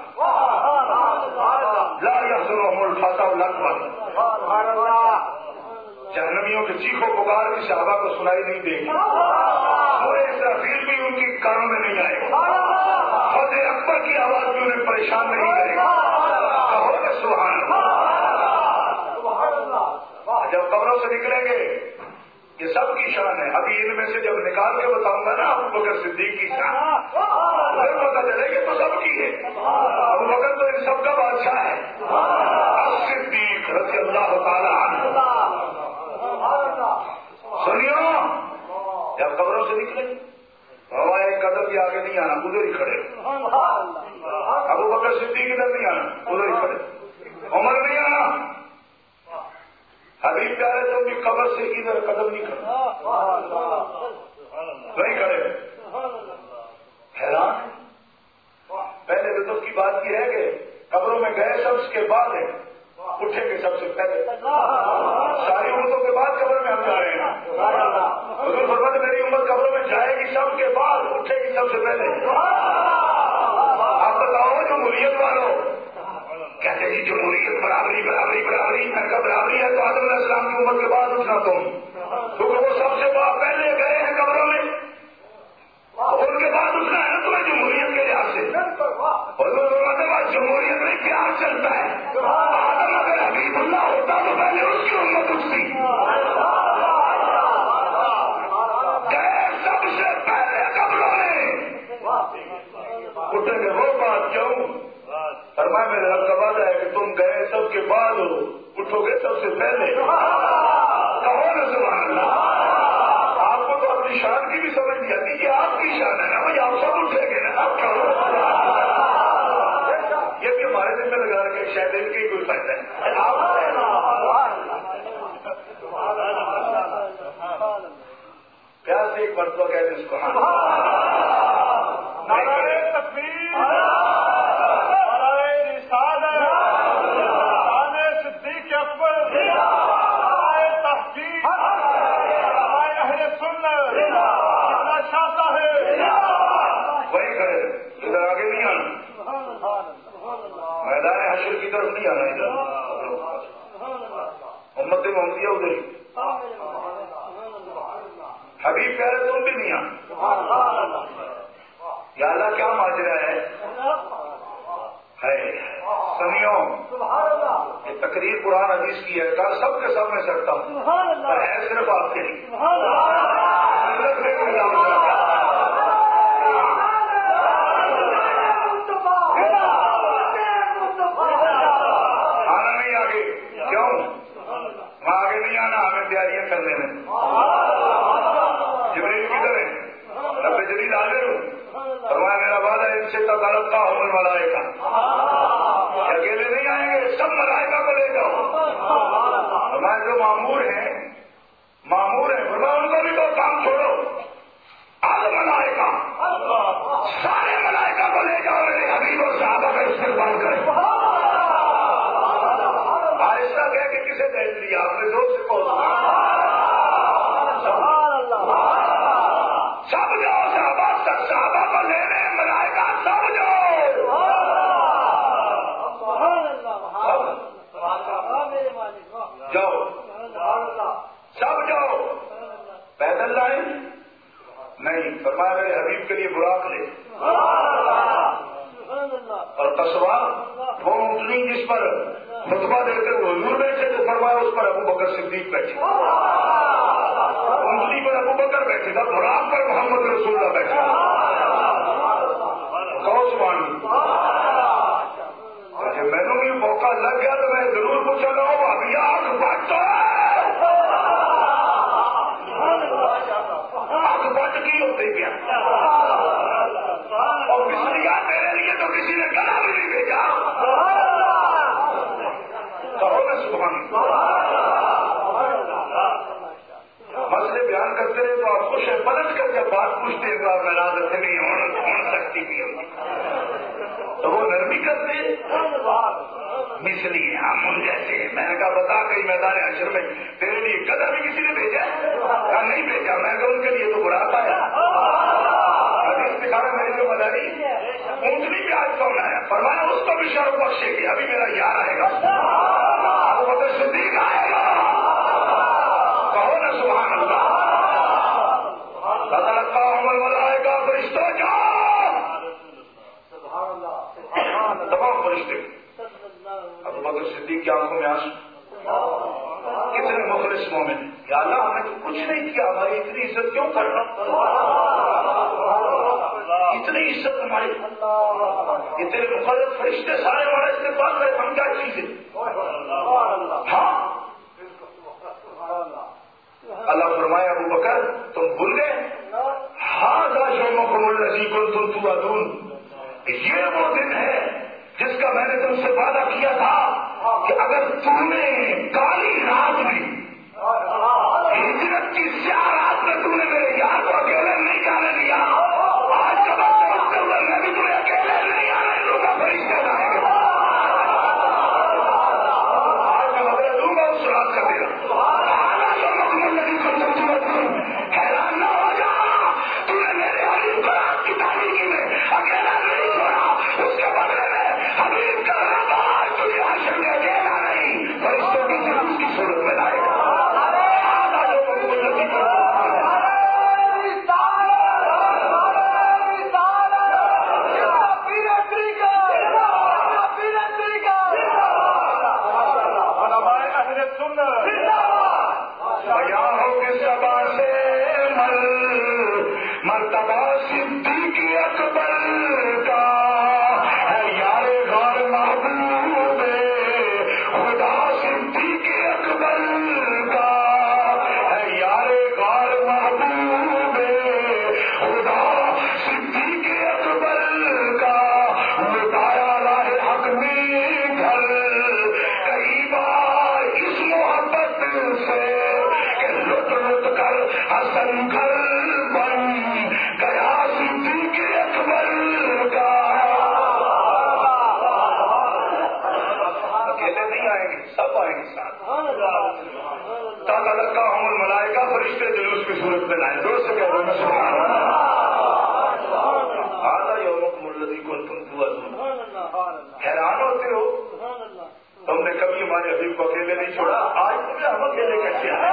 لا يحزنهم الفزع الاکبر. جہنمیوں کے چیخو پکار کی صحابہ کو سنائی نہیں دے گی. سورہ اسرافیل بھی ان کی کانوں میں نہیں آئے گا. فضع اکبر کی آواز بھی انہیں پریشان نہیں کرے گی. کہو کہ سبحان اللہ. جب قبروں سے نکلیں گے یہ سب کی شان ہے. ابھی ان میں سے جب نکال کے بتاؤں گا نا ابو بکر صدیق کی شان پھر پتہ چلے گی تو سب کی ہے. ابو بکر تو ان سب کا بادشاہ ہے. صدیق رضی اللہ تعالی عنہ. سنیو جب قبروں سے نکلے ہوا ایک قدم بھی آگے نہیں آنا، ادھر ہی کھڑے. ابو بکر صدیق ادھر نہیں آنا، ادھر ہی کھڑے. عمر نہیں آنا. حبیب پیارے تو بھی قبر سے ادھر قدم نہیں کھڑے نہیں کھڑے. حیران پہلے لطف کی بات کی ہے کہ قبروں میں گئے سب اس کے بعد ہے اٹھیں گے سب سے پہلے. ساری امتوں کے بعد قبر میں ہم جا رہے ہیں. حضور فرماتے میری امت قبروں میں جائے گی سب کے بعد, اٹھے گی سب سے پہلے. آپ بتاؤ جمہوریت والوں کہتے جی جمہوریت برابری برابری برابری. میں کہا برابری ہے تو آدم علیہ السلام کی عمر کے بعد اٹھنا تم, کیونکہ وہ سب سے پہلے گئے ہیں قبروں میں, ان کے بعد اٹھنا ہے نا تمہیں جمہوریت کے لحاظ سے. اور جمہوریت میں پیار چلتا ہے. آدم اگر حبیب اللہ ہوتا تو پہلے اس کی امت اٹھتی. گئے سب سے پہلے قبروں میں, اٹھیں گے وہ بات کیوں؟ فرمایا میرے رب کا وعدہ ہے کہ تم گئے سب کے بعد ہو, اٹھو گے سب سے پہلے. کہو نا سبحان اللہ. آپ کو تو اپنی شان کی بھی سمجھ نہیں آتی, یہ آپ کی شان ہے نا بھائی, آپ سب اٹھیں گے نا. آپ کہو یہ بھی ہمارے دل میں لگا رکھے شاید ان کی کوئی فائدہ ہے. پیار سے ایک مرتبہ کہتے ہیں اس کو وہی کرے, ادھر آگے نہیں آنا, میدان حشر کی طرف نہیں آنا, ادھر امت محمدیہ ادھر ہی. حبیب کہہ رہے تم بھی نہیں آنا. یا اللہ کیا ماجرا ہے سنیوں, یہ تقریر قرآن حدیث کی ہے, کل سب کے سب میں سکتا ہوں پر ہے صرف آپ کے لیے. آنا نہیں آگے, کیوں وہاں آگے نہیں آنا, ہمیں تیاریاں کرنے میں. جبریل کدھر ہے؟ رب جلیل حاضر ہوں. فرمایا میرا وعدہ ان سے تلقا ہم الملائکہ, اکیلے نہیں آئیں گے, سب ملائکہ کو لے جاؤ. فرمایا جو مامور ہیں مامور ہیں فرمایا ان کو بھی تو کام چھوڑو. آل ملائکہ سارے ملائکہ کو لے جاؤ, میرے حبیب اور صحابہ کا استقبال کریں. آہستہ کہہ کے کسے دے دیا آپ نے, زور سے کہو سب جاؤ. صحابہ سب صحابہ کو لے رہے ہیں ملائکہ, سب جاؤ. جاؤ سب جاؤ. پیدل لائیں نہیں, فرمایا میرے حبیب کے لیے براق لے. اور قصبہ وہ اونٹنی جس پر خطبہ دیتے ہوئے حضور بیٹھے تو فرمایا اس پر ابو بکر صدیق بیٹھے. اونٹنی پر ابو بکر بیٹھے تھا, براق پر محمد رسول اللہ بیٹھے. کہو سبحان اللہ. جب میں نے بھی موقع لگ گیا تو میں ضرور پوچھا گا ابھی آگ بٹ تو آگ بٹ کی ہوتے کیا, اور بجلیاں میرے لیے تو کسی نے گلا بھی نہیں بھیجا. کہو نا سبحان اللہ. مسئلے بیان کرتے ہیں تو آپ خوش ہیں, پلٹ کر جب بات پوچھتے ہیں تو آپ ناراض سے نہیں ہونا سکتی بھی ہوں تو وہ نرمی کرتے مسلی ہیں, ہم ان جیسے ہیں. میں نے کہا بتا کہیں میدان حشر میں تیرے لیے قدر بھی کسی نے بھیجا ہے؟ نہیں بھیجا. میں کہا ان کے لیے تو برا آتا ہے. حدیث دکھانا میری جو مداری اونٹنی بھی آج کون ہے, فرمایا اس کو بھی شرف بخشے گی. ابھی میرا یار آئے گا, ابو بکر صدیق آئے گا. کہو نا سبحان اللہ. تلقاہم الملائکہ, فرشتوں جاؤ. تمام فرشتے. ابو بکر صدیق کی آنکھوں میں آنسو. کتنے مخلص مومن. یا اللہ ہم نے تو کچھ نہیں کیا, ہماری اتنی عزت کیوں کر رہا, اتنی عزت ہماری. یہ تیرے مقرر فرشتے سارے ہمارے استقبال کرے, ہم کیا چیز ہے. ہاں اللہ فرمایا ابو بکر تم بھول گئے, ہاذا یومکم الذی کنتم توعدون, یہ وہ دن ہے جس کا میں نے تم سے وعدہ کیا تھا کہ اگر تم نے کالی رات میں ہجرت کی سیاہ رات میں تم نے میرے یار کو اکیلے نہیں جانے دیا, آج صبح پہنچتے ہوئے میں بھی تمہیں اکیلے نہیں آنے دوں گا. فرشتے آئیں گے. کو اکیلے نہیں چھوڑا، آج تمہیں ہم اکیلے کیسے آئے؟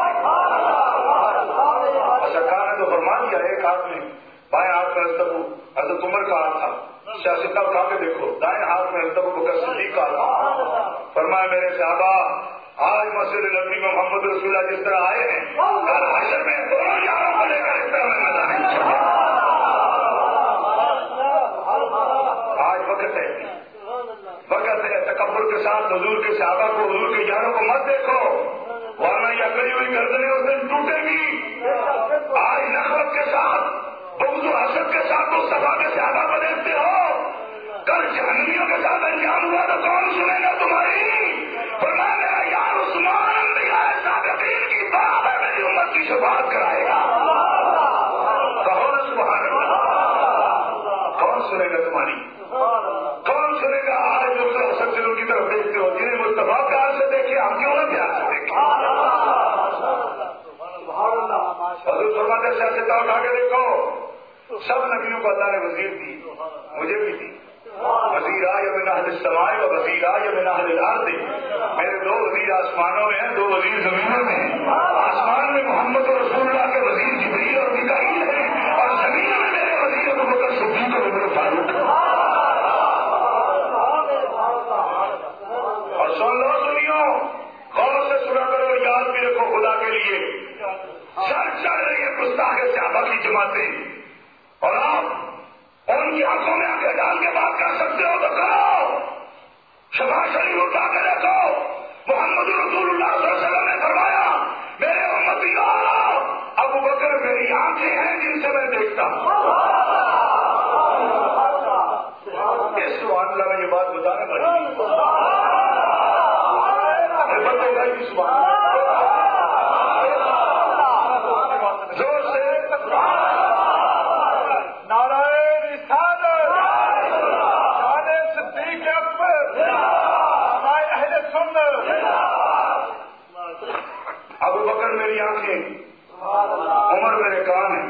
سرکار نے تو فرما دیا ایک ہاتھ میں بائیں ہاتھ میں حضرت حضرت عمر کا ہاتھ تھا، سیاست اٹھا کے دیکھو دائیں ہاتھ میں حضرت بکر صدیق کا ہاتھ، فرمایا میرے صحابہ آج مسجد نبی میں محمد رسول اللہ جس طرح آئے ہیں کل حشر میں دونوں یاروں کو لے کر اس طرح میں مزہ نہیں چھوڑا۔ آج وقت ہے وقت ہے تکبر کے ساتھ حضور کے صحابہ کو حضور کے یاروں کو مت دیکھو، ورنہ یہ اکڑی ہوئی گردنیں اس دن ٹوٹے گی۔ آج نفرت کے ساتھ بغض و حسد کے ساتھ تو صحابہ کے صحابہ کو دیکھتے ہو، کل جہنمیوں کے ساتھ انجام ہوا تو کون سنے گا تمہاری؟ فرمایا میرا یار عثمان انبیاء صادقین کی بات ہے، میری امت کی شفاعت کرائے گا۔ کہو نا سبحان اللہ، کون سنے گا تمہاری؟ کون سنے گا؟ آج جو حسد سے ان کی طرف دیکھتے ہو، جنہیں مصطفیٰ پیار سے دیکھے ہم کیوں نہ پیار سے دیکھیں؟ حضور فرماتے ہیں سیاست اٹھا کے دیکھو، سب نبیوں کو اللہ نے وزیر دی، مجھے بھی دی، وزیر آئے من اہل السماء و وزیر آئے من اہل الارض، میرے دو وزیر آسمانوں میں ہیں، دو وزیر زمینوں میں ہیں۔ آسمان میں محمد رسول اللہ کے وزیر جبریل اور میکائیل ہیں، اور زمین میں میرے وزیر ابو بکر صدیق اور عمر فاروق ہیں۔ اور سن لو سنیو، غور سے سنا کرو، یاد بھی رکھو خدا کے لیے سر چڑھ رہی ہے گستاخ صحابہ کی جماعتیں، اور آپ ان کی آنکھوں میں آنکھیں ڈال کے بات کر سکتے ہو تو کرو، شفاعت شریف اٹھا کے دیکھو۔ محمد رسول اللہ صلی اللہ علیہ وسلم نے فرمایا میرے امتیوں ابو بکر میری آنکھیں ہیں جن سے میں دیکھتا ہوں۔ اس سبحان اللہ میں یہ بات بتانا پڑی بتو بھائی کی سبحان اللہ زور سے ابو بکر میری آنکھیں، عمر میرے کان ہیں،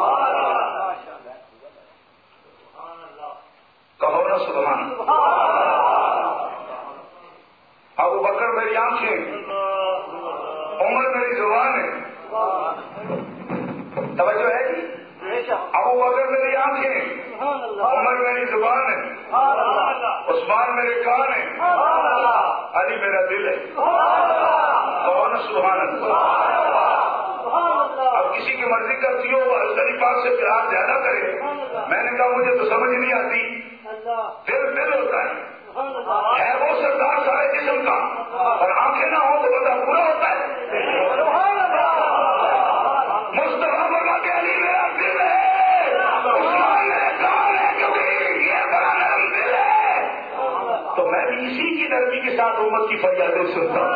کہو نا سبحان۔ ابو بکر میری آنکھیں، عمر میری زبان ہے، توجہ ہے جی؟ ابو بکر میری آنکھیں، عمر میری زبان ہے، عثمان میرے کان ہے، علی میرا دل ہے، کون سبحان اللہ۔ اب کسی کی مرضی کرتی ہو وہ حضرت پاک سے قرآن زیادہ کرے، میں نے کہا مجھے تو سمجھ نہیں آتی، دل دل ہوتا ہے، ہے وہ سردار سارے جسم کا، اور آنکھیں نہ ہو تو بندہ پورا ہوتا ہے۔ مصطفیٰ فرماتے ہیں علی میرا دل ہے، عثمان میرے کان ہے، کیونکہ یہ بڑا نرم دل ہے، تو میں بھی اسی کی نرمی کے ساتھ امت کی فریادیں سنتا ہوں۔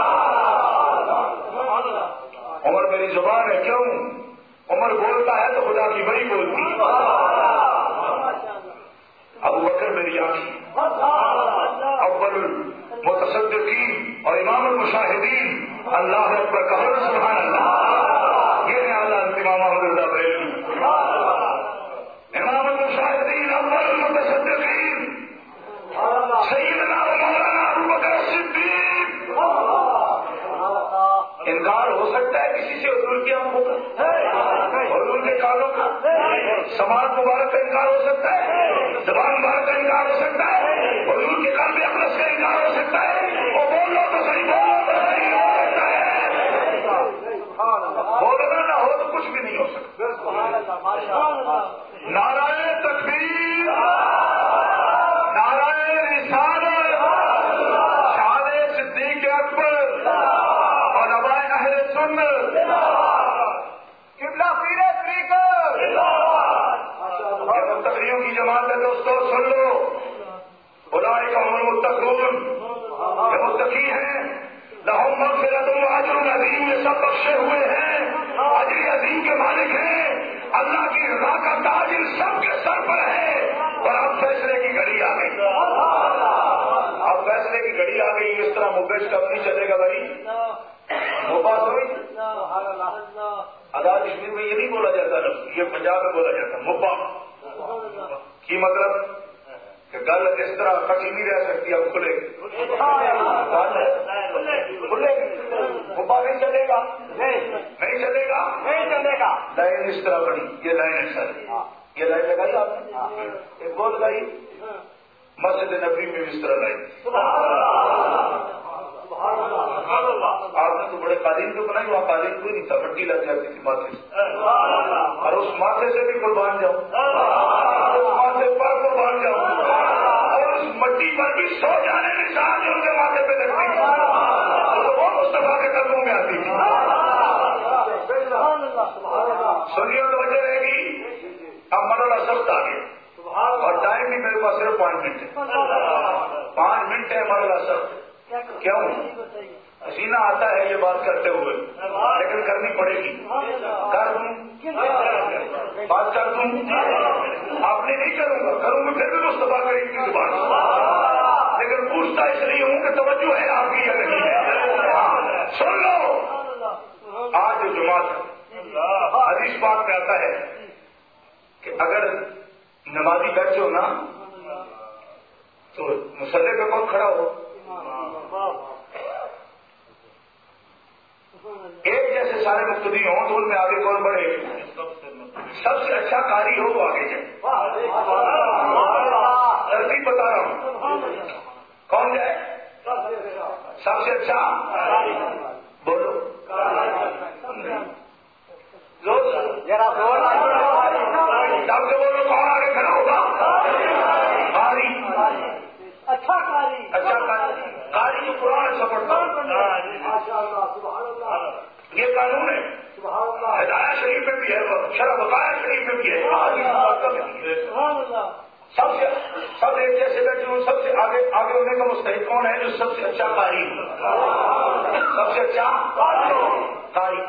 عمر میری زبان ہے، کیوں؟ عمر بولتا ہے تو خدا کی بڑی بولتی ہے۔ ابو بکر میری آنکھیں، اول المتصدقین اور امام المشاہدین، اللہ اکبر کہو سبحان اللہ۔ یہ ہے اعلیٰ امام احمد رضا بریلوی، امام المشاہدین اول المتصدقین سیدنا و مولانا ابو بکر صدیق۔ انکار ہو سکتا ہے کسی سے حضور کی آنکھوں کا، حضور کے کانوں کا، سماعت مبارک کا انکار ہو سکتا ہے، زبان مبارک کا انکار ہو سکتا ہے، حضور کے قلب اقدس کا انکار ہو سکتا ہے، وہ بولو تو صحیح، بولو تو صحیح ہو سکتا ہے، بولنا نہ ہو تو کچھ بھی نہیں ہو سکتا۔ نعرہ تکبیر، نعرہ رسالت، شہادت صدیق اکبر، قبلہ پیر طریقت، یہ متقیوں کی جماعت ہے دوستو، سن لو، اولئک هم المتقون، یہ متقی ہیں، لہم مغفرۃ و اجر عظیم، یہ سب بخشے ہوئے ہیں، اجر عظیم کے مالک ہیں، اللہ کی رضا کا تاج ان سب کے سر پر ہے۔ اور اب فیصلے کی گھڑی آ گئی، اب فیصلے کی گھڑی آ گئی، اس طرح مبش کب نہیں چلے گا بھائی؟ بات ہوئی آزاد کشمیر میں یہ نہیں بولا جاتا، یہ پنجاب میں بولا جاتا مبا کی مطلب کہ گل اس طرح کٹی نہیں رہ سکتی، اب کھلے نہیں چلے گا نہیں چلے گا. لائن اس طرح بڑی، یہ لائن ہے سر، یہ لائن لگائی آپ نے، ایک وہ لگائی مسجد نبی میں بھی اس طرح لائن. آپ نے تو بڑے قالین کو بنائی، وہاں قالین کوئی نہیں تھا، مٹی لگ جاتی تھی ماتھے سے، اور اس ماتھے سے بھی قربان جاؤ، اس ماتھے پر قربان جاؤ، اور اس مٹی پر بھی سو جانے نشان جو ان کے ماتھے پہ لگتی تو وہ مصطفیٰ کے قدموں میں آتی تھی. سنیے تو وجہ رہے گی. اب مرحلہ سخت آ گیا اور ٹائم بھی میرے پاس صرف پانچ منٹ ہے، پانچ منٹ ہے مرحلہ سخت. کیوں؟ پسینہ آتا ہے یہ بات کرتے ہوئے، لیکن کرنی پڑے گی. کر دوں بات کر دوں، آپ نے نہیں کروں گا، کروں گا پھر بھی مصطفیٰ کریم کی زبان، لیکن پوچھتا اس لیے ہوں کہ توجہ ہے آپ کی یا نہیں ہے. سن لو، آج جو جماعت حدیث پاک میں آتا ہے کہ اگر نمازی بیٹھے ہو نا تو مسلح پہ کون کھڑا ہو، ایک جیسے سارے مقتدی ہوں تو ان میں آگے کون بڑھے، سب سے اچھا قاری ہو وہ آگے جائے. ترتیب بتا رہا ہوں، کون جائے سب سے اچھا، بولو سب سے بولو کون آگے کھڑا ہوگا، قاری. اچھا قاری، اچھا قاری، قاری جو قرآن اچھا پڑھتا یہ قانون ہے. ہدایہ شریف میں بھی ہے، شرح بقایا شریف میں بھی ہے. سب سے سب ایک جیسے بیٹھے ہوں، سب سے آگے آگے ہونے کا مستحق کون ہے، جو سب سے اچھا قاری، سب سے اچھا قاری،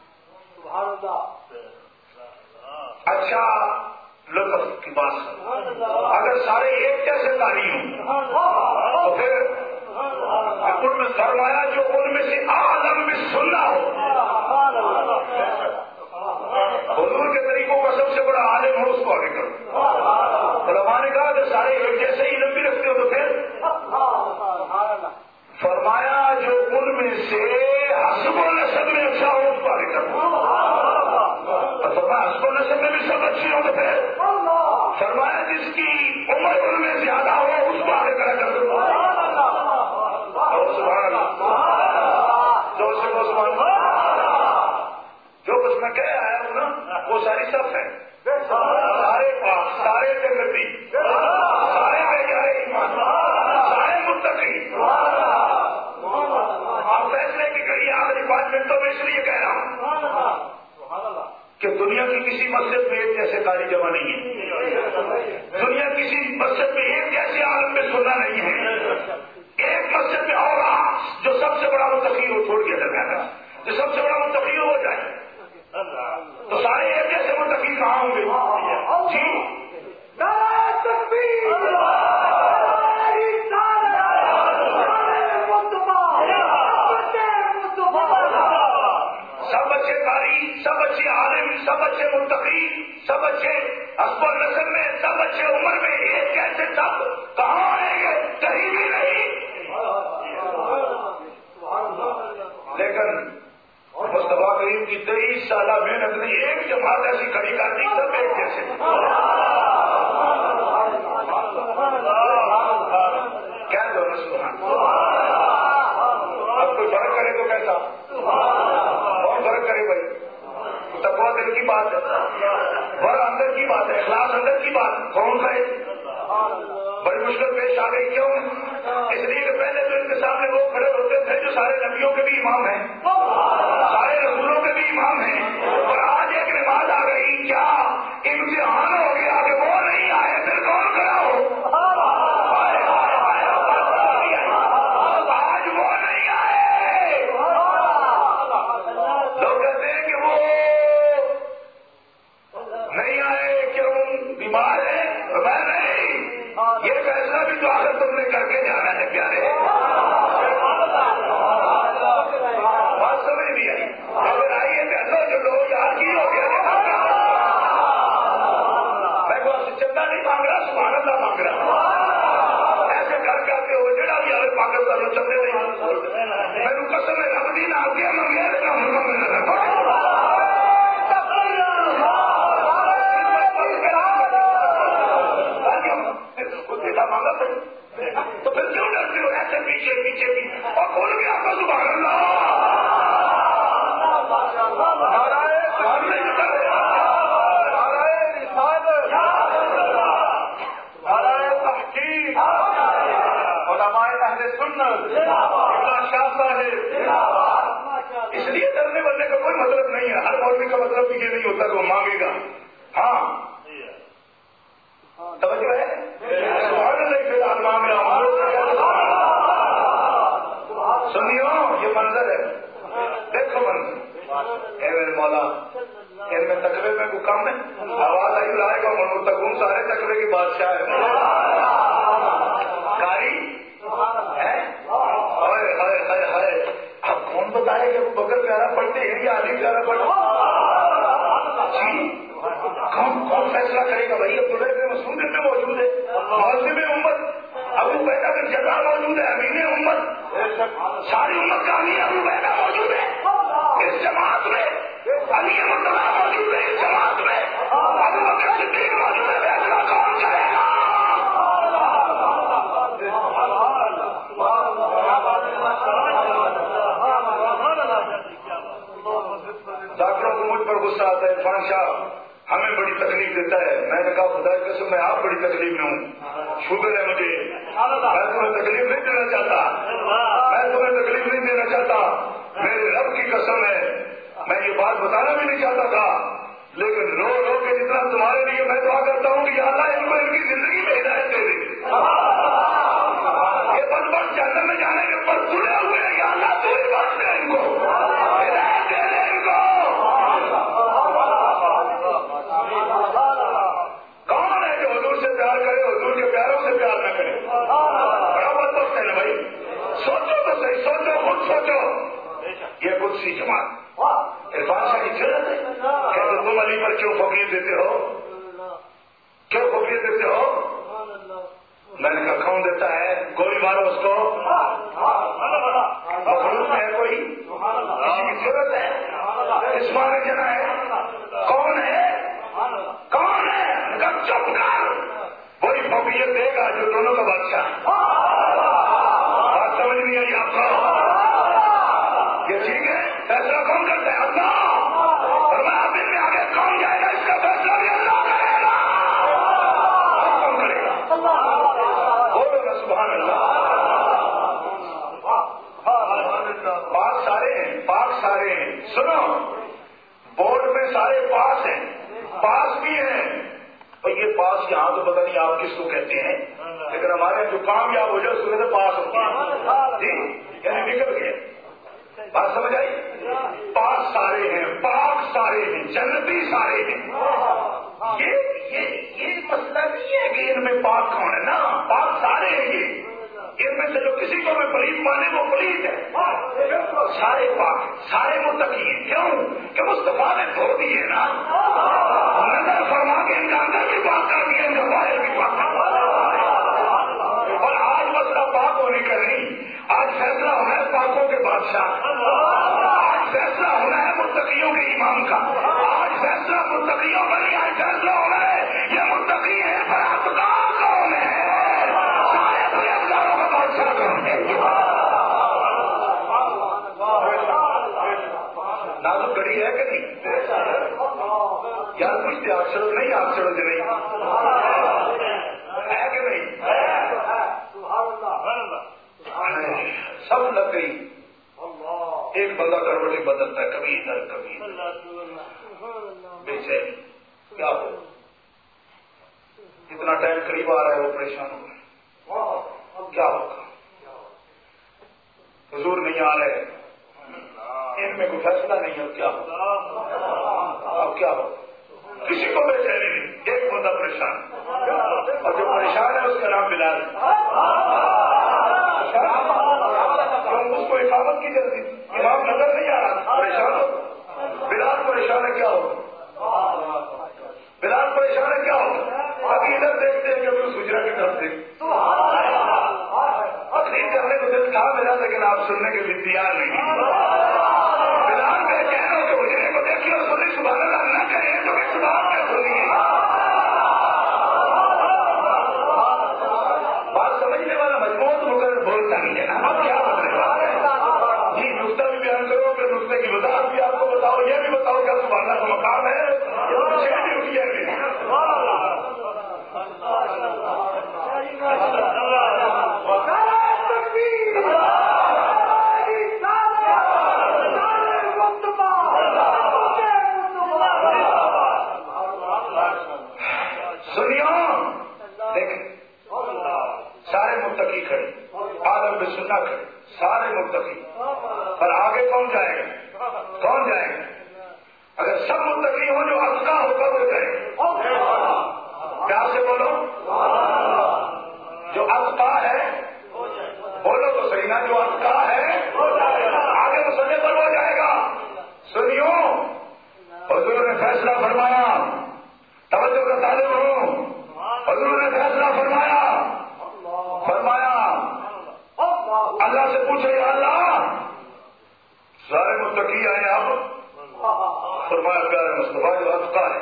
اچھا لطف کی بات. اگر سارے ایک جیسے قاری ہوں تو پھر ان میں فرمایا جو ان میں سے عالم میں سننا ہو، حضور کے طریقوں کا سب سے بڑا عالم ہو اس کو آگے کرو. علماء نے کہا کہ سارے ایک جیسے ہی علم بھی رکھتے ہو تو پھر فرمایا جو ان میں سے حسب و نسب میں اچھا ہو اس کو آگے کرو. فرمایا حسب و نسب میں بھی سب اچھی ہو تو پھر فرمایا جس کی عمر ان میں زیادہ ہو اس کو آگے کرا کر دو. جو کچھ میں کہہ آیا ہوں نا وہ ساری سب ہے، سارے پاک، سارے جنتی، سارے بےجائے ایمان، سارے متقی. آپ فیصلے کی کریے آخری پانچ منٹوں میں اس لیے کہہ رہا ہوں کہ دنیا کی کسی مسجد میں ایک جیسے قاری جمع نہیں ہے، دنیا کسی مسجد میں ایک جیسے عالم میں سننا نہیں ہے. ایک مسجد میں ہوگا جو سب سے بڑا متقی ہو، چھوڑ دیا جائے، جو سب سے بڑا متقی ہو جائے تو سارے ایک جیسے متقی کہاں ہوں گے؟ جی سب اچھے قاری، سب اچھے عالم، سب اچھے متقی، سب اچھے حسب و نسب میں، سب اچھے عمر میں، ایک جیسے سب کہاں آئیں گے؟ کہیں بھی نہیں. لیکن مصطفیٰ کریم کی تیئیس سالہ محنت نے ایک جماعت ایسی کھڑی کر دی، سب ایک جیسے. کیا دو سبحان اب کوئی فرق کرے تو کیسا، کون فرق کرے بھائی؟ تقویٰ دل کی بات ہے، ور اندر کی بات ہے، اخلاص اندر کی بات، کون کرے؟ بڑی مشکل پیش آ گئی. کیوں؟ اس لیے کہ پہلے تو ان کے سامنے وہ کھڑے ہوتے تھے جو سارے نبیوں کے بھی امام ہیں، سارے رسولوں کے بھی امام ہیں، اور آج ایک نماز آ گئی، کیا امتحان ہو گیا کہ وہ نہیں آئے پھر کون کھڑا ہو؟ آج وہ نہیں آئے، لوگ کہتے ہیں کہ وہ نہیں آئے کیوں، بیمار ہے؟ میں نہیں، یہ فیصلہ بھی تو آخر تم نے کر کے جانا ہے پیارے. بات سمجھ نہیں آئی، اگر آئیے کہ جو لوگ یاد کی ہو گیا. میں کو آپ سے چندہ نہیں مانگ رہا، سبحان اللہ مانگ رہا. ایسے گھر کرتے ہو جڑا بھی آئے پاکستان چندے نہیں، میرے قسم ہے رب دی نہ آگے منگے توجہ ہے؟ سبحان اللہ فی الانعام سنیو یہ منظر ہے، دیکھو منظر اے میرے مولا، ان میں تقوی میں کو کم ہے، آواز آئی لائے گا منتقون سارے تقوی کی بادشاہ ہے کاری ہے۔ ہائے ہائے ہائے ہائے، اب کون بتائے کہ وہ بکر پیارا پڑھتے ہیں یا علی پیارا پڑھتے جی؟ کون کون فیصلہ کرے گا بھائی؟ عبداللہ ابن مسعود میں موجود ہے، معظم امت ابو بیدہ بن جراح موجود ہے، امین امت، ساری امت کا امین ابو بیدہ موجود ہے اس جماعت میں، علی مرتضیٰ موجود ہے اس جماعت میں، ابو بکر صدیق موجود ہے، فیصلہ کون کرے گا؟ ڈاکٹروں کو مجھ پر غصہ آتا ہے، عرفان شاہ ہمیں بڑی تکلیف دیتا ہے۔ میں نے کہا خدا کی قسم میں آپ بڑی تکلیف میں ہوں، شکر ہے مجھے، میں تمہیں تکلیف نہیں دینا چاہتا، میں تمہیں تکلیف نہیں دینا چاہتا، میرے رب کی قسم ہے میں یہ بات بتانا بھی نہیں چاہتا تھا، لیکن رو رو کے جتنا تمہارے لیے میں دعا کرتا ہوں کہ یا اللہ ان کو ان کی زندگی میں ہدایت دے دے، یہ بس بس جنت میں جانے کے اوپر تلے ہوئے ہیں، یا اللہ تو ہی بات دے ان کو، ہدایت دے دے ان کو۔ کون ہے جو حضور سے پیار کرے، حضور کے پیاروں سے پیار نہ کرے؟ بڑا بدبخت ہے نا بھائی، سوچو تو صحیح، سوچو خود سوچو، یہ قدسی جماعت عرفان شاہ کی ضرورت ہے، کہتے تم علی پر کیوں فوقیت دیتے ہو، کیوں فوقیت دیتے ہو؟ میں نے کہا کون دیتا ہے؟ گولی مارو اس کو، مخلوق میں ہے کوئی، کسی کی ضرورت ہے؟ اس مارے جنا ہے، کون ہے کون ہے؟ چپ کر، وہی فوقیت دے گا جو دونوں کا بادشاہ۔ بات سمجھ نہیں آئی آپ کو؟ یہ ٹھیک ہے، فیصلہ کون کرتا ہے؟ اللہ، اور میں آپ دن میں آگے کون جائے گا اس کا فیصلہ بھی اللہ کرے گا، کون کرے گا؟ بولو نا سبحان اللہ۔ پاک سارے ہیں، پاک سارے ہیں، سنو بورڈ میں سارے پاس ہیں، پاس بھی ہیں، اور یہ پاس یہاں تو پتہ نہیں آپ کس کو کہتے ہیں، لیکن ہمارے جو کامیاب ہو جائے اس کو کہتے پاس ہوتے ہیں جی، یعنی نکل گئے، بات سمجھ آئی؟ پاک سارے ہیں، پاک سارے ہیں، جنتی سارے ہیں، یہ یہ یہ مسئلہ نہیں ہے کہ ان میں پاک کون ہے، نا پاک سارے ہیں، یہ ان میں سے جو کسی کو میں پلیت مانے وہ پلیت ہے، سارے پاک سارے متقی ہیں، کیوں کہ مصطفیٰ نے دھو دیے نا، نظر فرما کے ان کا اندر بھی پاک کر دیا، ان کا باہر بھی پاک کر دیا، اور آج مسئلہ پاک ہونے کا نہیں، آج فیصلہ ہونا ہے پاکوں کے بادشاہ، آج فیصلہ ہونا ہے متقیوں کے امام کا، آج فیصلہ متقیوں کا نہیں، آج فیصلہ ہونا ہے یہ متقی ہے پرہیزگار کون ہے، سارے پرہیزگاروں کا بادشاہ کون ہے؟ نازک گھڑی ہے کہ نہیں یار؟ پوچھتے آپ چلو نہیں، آپ چلو کہ نہیں ہے کہ نہیں؟ سب لگ گئی، ایک بندہ کروٹی بدلتا ہے، کبھی ادھر کبھی ادھر، بے چینی، کیا ہو؟ اتنا ٹائم قریب آ رہا ہے وہ پریشان ہو گئے، کیا ہوگا؟ حضور نہیں آ رہے، ان میں کوئی فیصلہ نہیں ہے، کیا ہوگا؟ اب کیا ہوگا؟ کسی کو بے چینی نہیں، ایک بندہ پریشان، اور جو پریشان ہے اس کا نام بلال، اس کو اقامت کی جلدی، امام نظر نہیں آ رہا، پریشان ہو، بلال پریشان ہے، کیا ہوگا؟ بلال پریشان ہے، کیا ہوگا؟ ابھی ادھر دیکھتے ہیں کہ اس گجرا کی طرف سے تقریر کرنے کو دل تھا میرا، لیکن آپ سننے کے لیے تیار نہیں، بلال بے چین ہو کے گجرے کو دیکھیے اور سنی سبحان اللہ نہ کریں تو کس بات میں سنیے، بات سمجھنے والا مجموعہ تو مگر بولتا نہیں ہے نا، اب کیا بدلے گا جی؟ نقطہ بھی بیان کرو، پھر نقطے کی وضاحت بھی آپ کو بتاؤ، یہ بھی بتاؤ کیا سبحان اللہ کا مقام ہے، متقی کھڑے، عالم بسنہ کھڑے، سارے متقی، پر آگے کون جائے گا؟ کون جائے گا؟ اگر سب متقی ہوں جو اتقا ہوگا وہ جائے گا۔ پیار سے بولو، جو اتقا ہے بولو تو صحیح نا، جو اتقا ہے آگے مسئلے پر ہو جائے گا۔ سنیو، حضور نے فیصلہ فرمایا، توجہ کا طالب ہوں، حضور نے فیصلہ فرمایا فرمایا اللہ سے پوچھے یا اللہ سارے متقی آئے اب، فرمایا پیارے مصطفیٰ جو اتقا ہے۔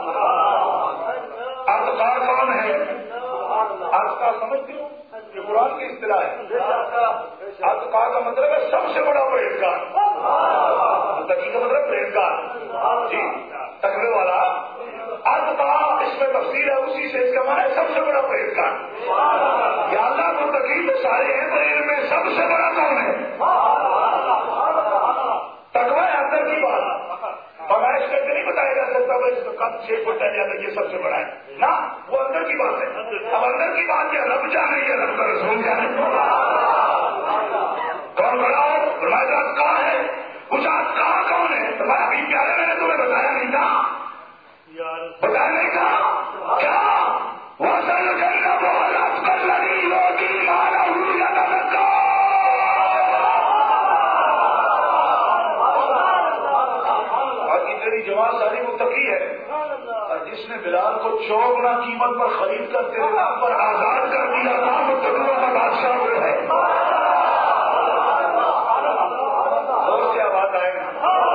اتقا کون ہے؟ اتقا سمجھتے ہو؟ یہ قرآن کی اصطلاح ہے۔ اتقا کا مطلب ہے سب سے بڑا پرہیزگار، متقی کا مطلب پرہیزگار، جی تقوی والا۔ اتقا اس میں تفصیل ہے، اسی سے اس کا معنی ہے سب سے بڑا پرہیزگار۔ یا اللہ متقی تو سارے ہیں، پر ان میں سب سے بڑا کون ہے؟ تقوی ہے اندر کی بات، فرمائش کر کے نہیں بتایا جا سکتا بھائی اس کا قد چھ فٹ ہے یا یہ سب سے بڑا ہے نا، وہ اندر کی بات ہے۔ اب اندر کی بات یہ رب جانے یا رب کا رسول جانے، کون بڑا ہو؟ فرمایا اتقا ہے۔ پوچھا اتقا کون ہے؟ فرمایا ابھی پیارے میں نے تمہیں بتایا نہیں تھا، بتایا نہیں تھا کیا؟ وصل جنت والاتقى الذي يؤتي ماله يتزكى۔ تیری جماعت ساری متقی ہے، اور جس نے بلال کو چوگنا قیمت پر خرید کر تیرے نام پر آزاد کر دیا تھا، متقیوں کا بادشاہ وہ ہے۔ اور کیا بات آئے گا؟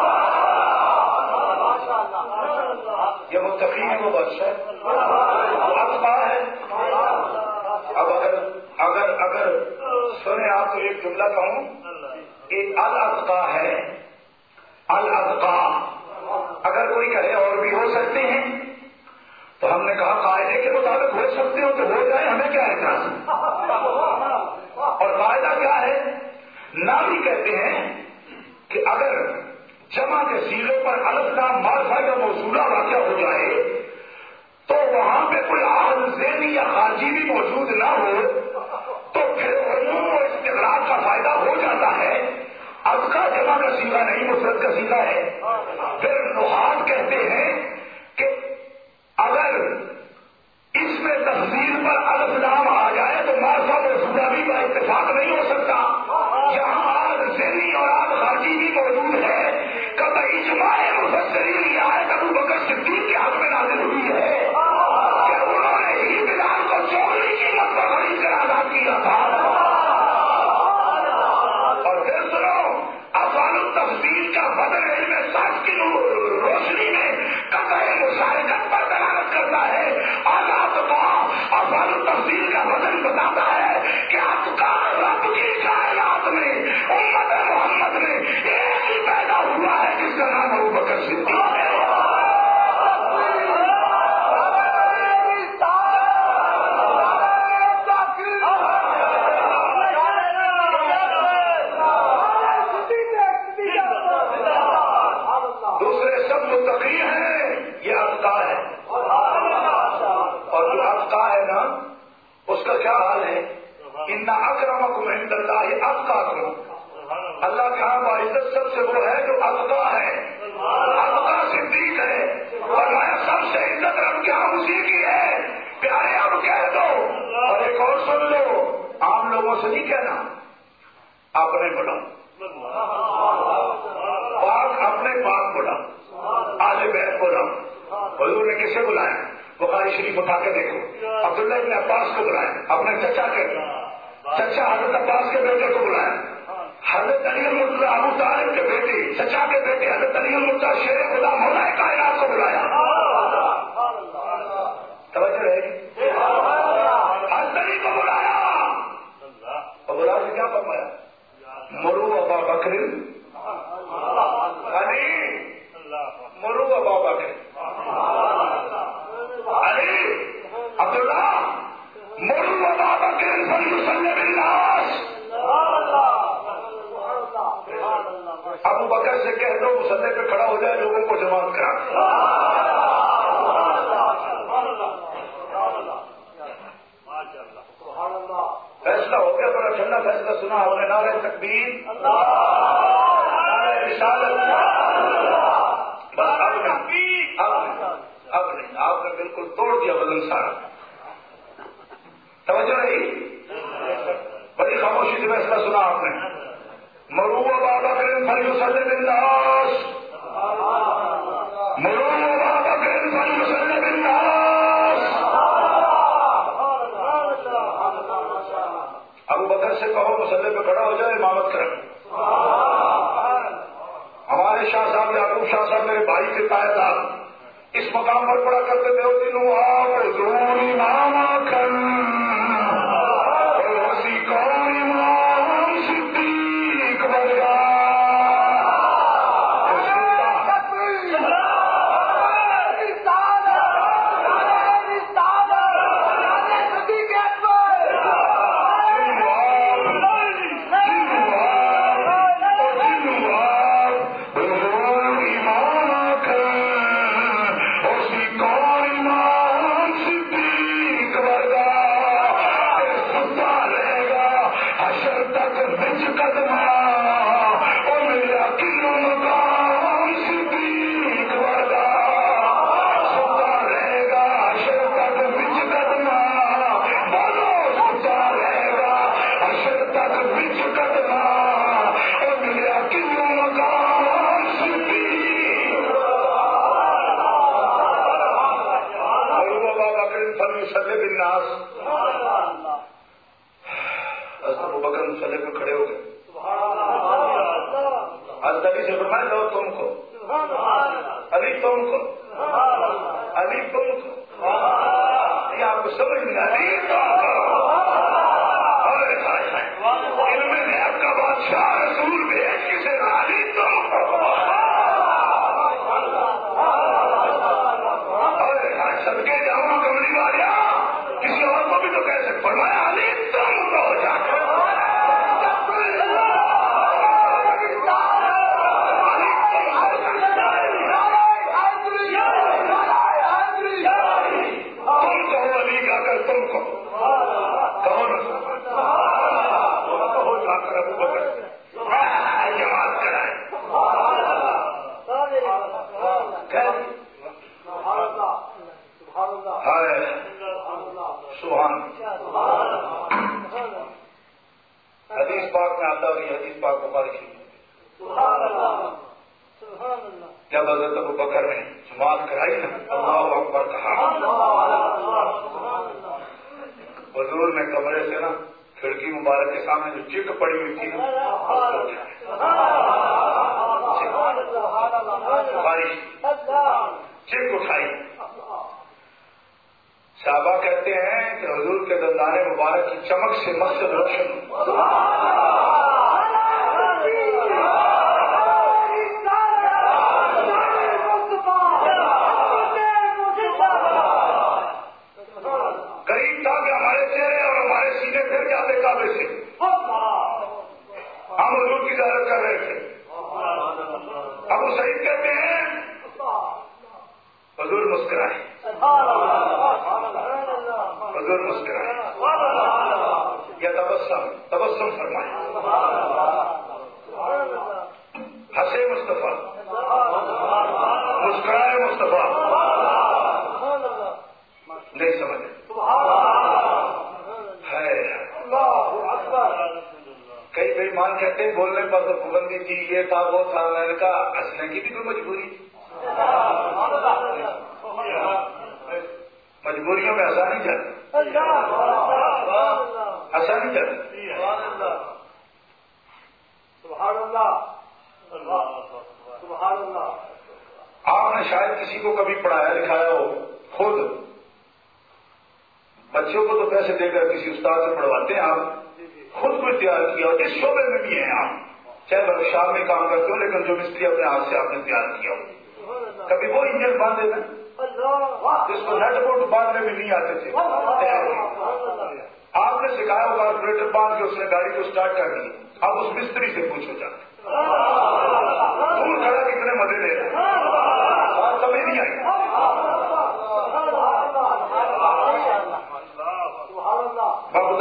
یہ متقی ہے وہ بادشاہ، وہ اتقا ہے۔ اب اگر اگر اگر سنیں آپ تو ایک جملہ کہوں، ایک الاتقا ہے، الاتقا اگر کوئی کہے اور بھی ہو سکتے ہیں تو ہم نے کہا قاعدے کے مطابق ہو سکتے ہو تو ہو جائے، ہمیں کیا اعتراض؟ اور قاعدہ کیا ہے؟ نہ بھی کہتے ہیں کہ اگر جمع کے سیغے پر الف لام معرفہ یا موصولہ واقع ہو جائے تو وہاں پہ کوئی عارض ذہنی یا خارجی بھی موجود نہ ہو تو پھر عموم و استغراق کا فائدہ ہو جاتا ہے۔ اتقا جمع کا سیغہ نہیں، مفرد کا سیغہ ہے۔ پھر نحات کہتے ہیں کہ اگر اس میں تفصیل پر الف لام آ جائے تو معرفہ موصولہ بھی با اتفاق نہیں ہو سکتا، جہاں آج ذہنی اور آج خارجی بھی موجود ہے۔ کب اجماع مفسرین یہ آیت ابو بکر صدیق کے حق میں نازل ہوئی ہے کہ انہوں نے ہی بلال کو چوگنی قیمت پر خرید کر آزاد کیا تھا۔ اور پھر سنو، افعال التفضیل کا بدل علم سچ کی روشنی میں قطع مشارکت پر دلالت کرتا ہے۔ اتقا افعال التفضیل کا بدل بتاتا ہے کہ اتقا رب کی کائنات میں امت محمد میں ایک ہی پیدا ہوا ہے جس کا نام ابو بکر صدیق ہے۔ دوسرے سب متقی ہیں، یہ اتقا ہے۔ اور جو اتقا ہے نا اس کا کیا حال ہے؟ ان اکرمکم عند اللہ اتقاکم، اللہ کے ہاں باعزت سب سے وہ ہے جو اتقا ہے، اتقا صدیق ہے۔ اور سب سے عزت رب کے ہاں اسی کی ہے۔ پیارے اب کہہ دو، اور ایک اور سن لو، عام لوگوں سے نہیں کہنا، اپنے بڑا پاک، اپنے پاک بڑا آل بیت بڑا۔ حضور نے کسے بلایا؟ بخاری شریف اٹھا کے دیکھو، عبداللہ ابن عباس کو بلایا، اپنے چچا کے چچا حضرت عباس کے بیٹے کو بلایا، حضرت علی المرتضیٰ ابو طالب کے بیٹے چچا کے بیٹے حضرت علی المرتضیٰ شیر خدا مولا کائنات کو بلایا۔ توجہ رہے گی؟ حضرت علی کو بلایا اور بلا کے کیا فرمایا؟ مرو ابا بکر علی، مرو ابا بکر علی، عبداللہ مرو ابا بکر فلیصلی بالناس۔ ابو بکر سے کہہ دو مسلح پہ کھڑا ہو جائے، لوگوں کو جماعت کرا۔ فیصلہ ٹھنڈا فیصلہ سنا ہم نے، نعرہ تکبیر، نعرہ رسالت، بس اب نہیں اب نہیں اب نہیں آپ نے بالکل توڑ دیا وزن سارا. توجہ نہیں، بڑی خاموشی سے فیصلہ سنا آپ نے. مرو ابا بکر فلیصلی بالناس، مرو ابا بکر فلیصلی بالناس. ابو بکر سے کہو مصلی پہ کھڑا ہو جائے، امامت کرے. ہمارے شاہ صاحب یعقوب شاہ صاحب میرے بھائی کے تائیدار اس مقام پر پڑا کرتے تھے، دنوں آپ حضور امام کن اسی کون امام صدیق بلگا.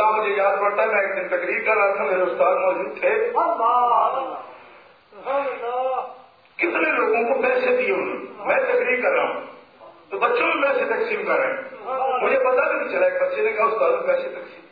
اللہ مجھے یاد پڑتا ہے، میں ایک دن تقریر کر رہا تھا، میرے استاد موجود تھے، کتنے لوگوں کو پیسے دیے انہوں نے، میں تقریر کر رہا ہوں تو بچوں میں پیسے تقسیم کر رہے ہیں، مجھے پتا بھی نہیں چلا، ایک بچے نے کہا استاد میں پیسے تقسیم،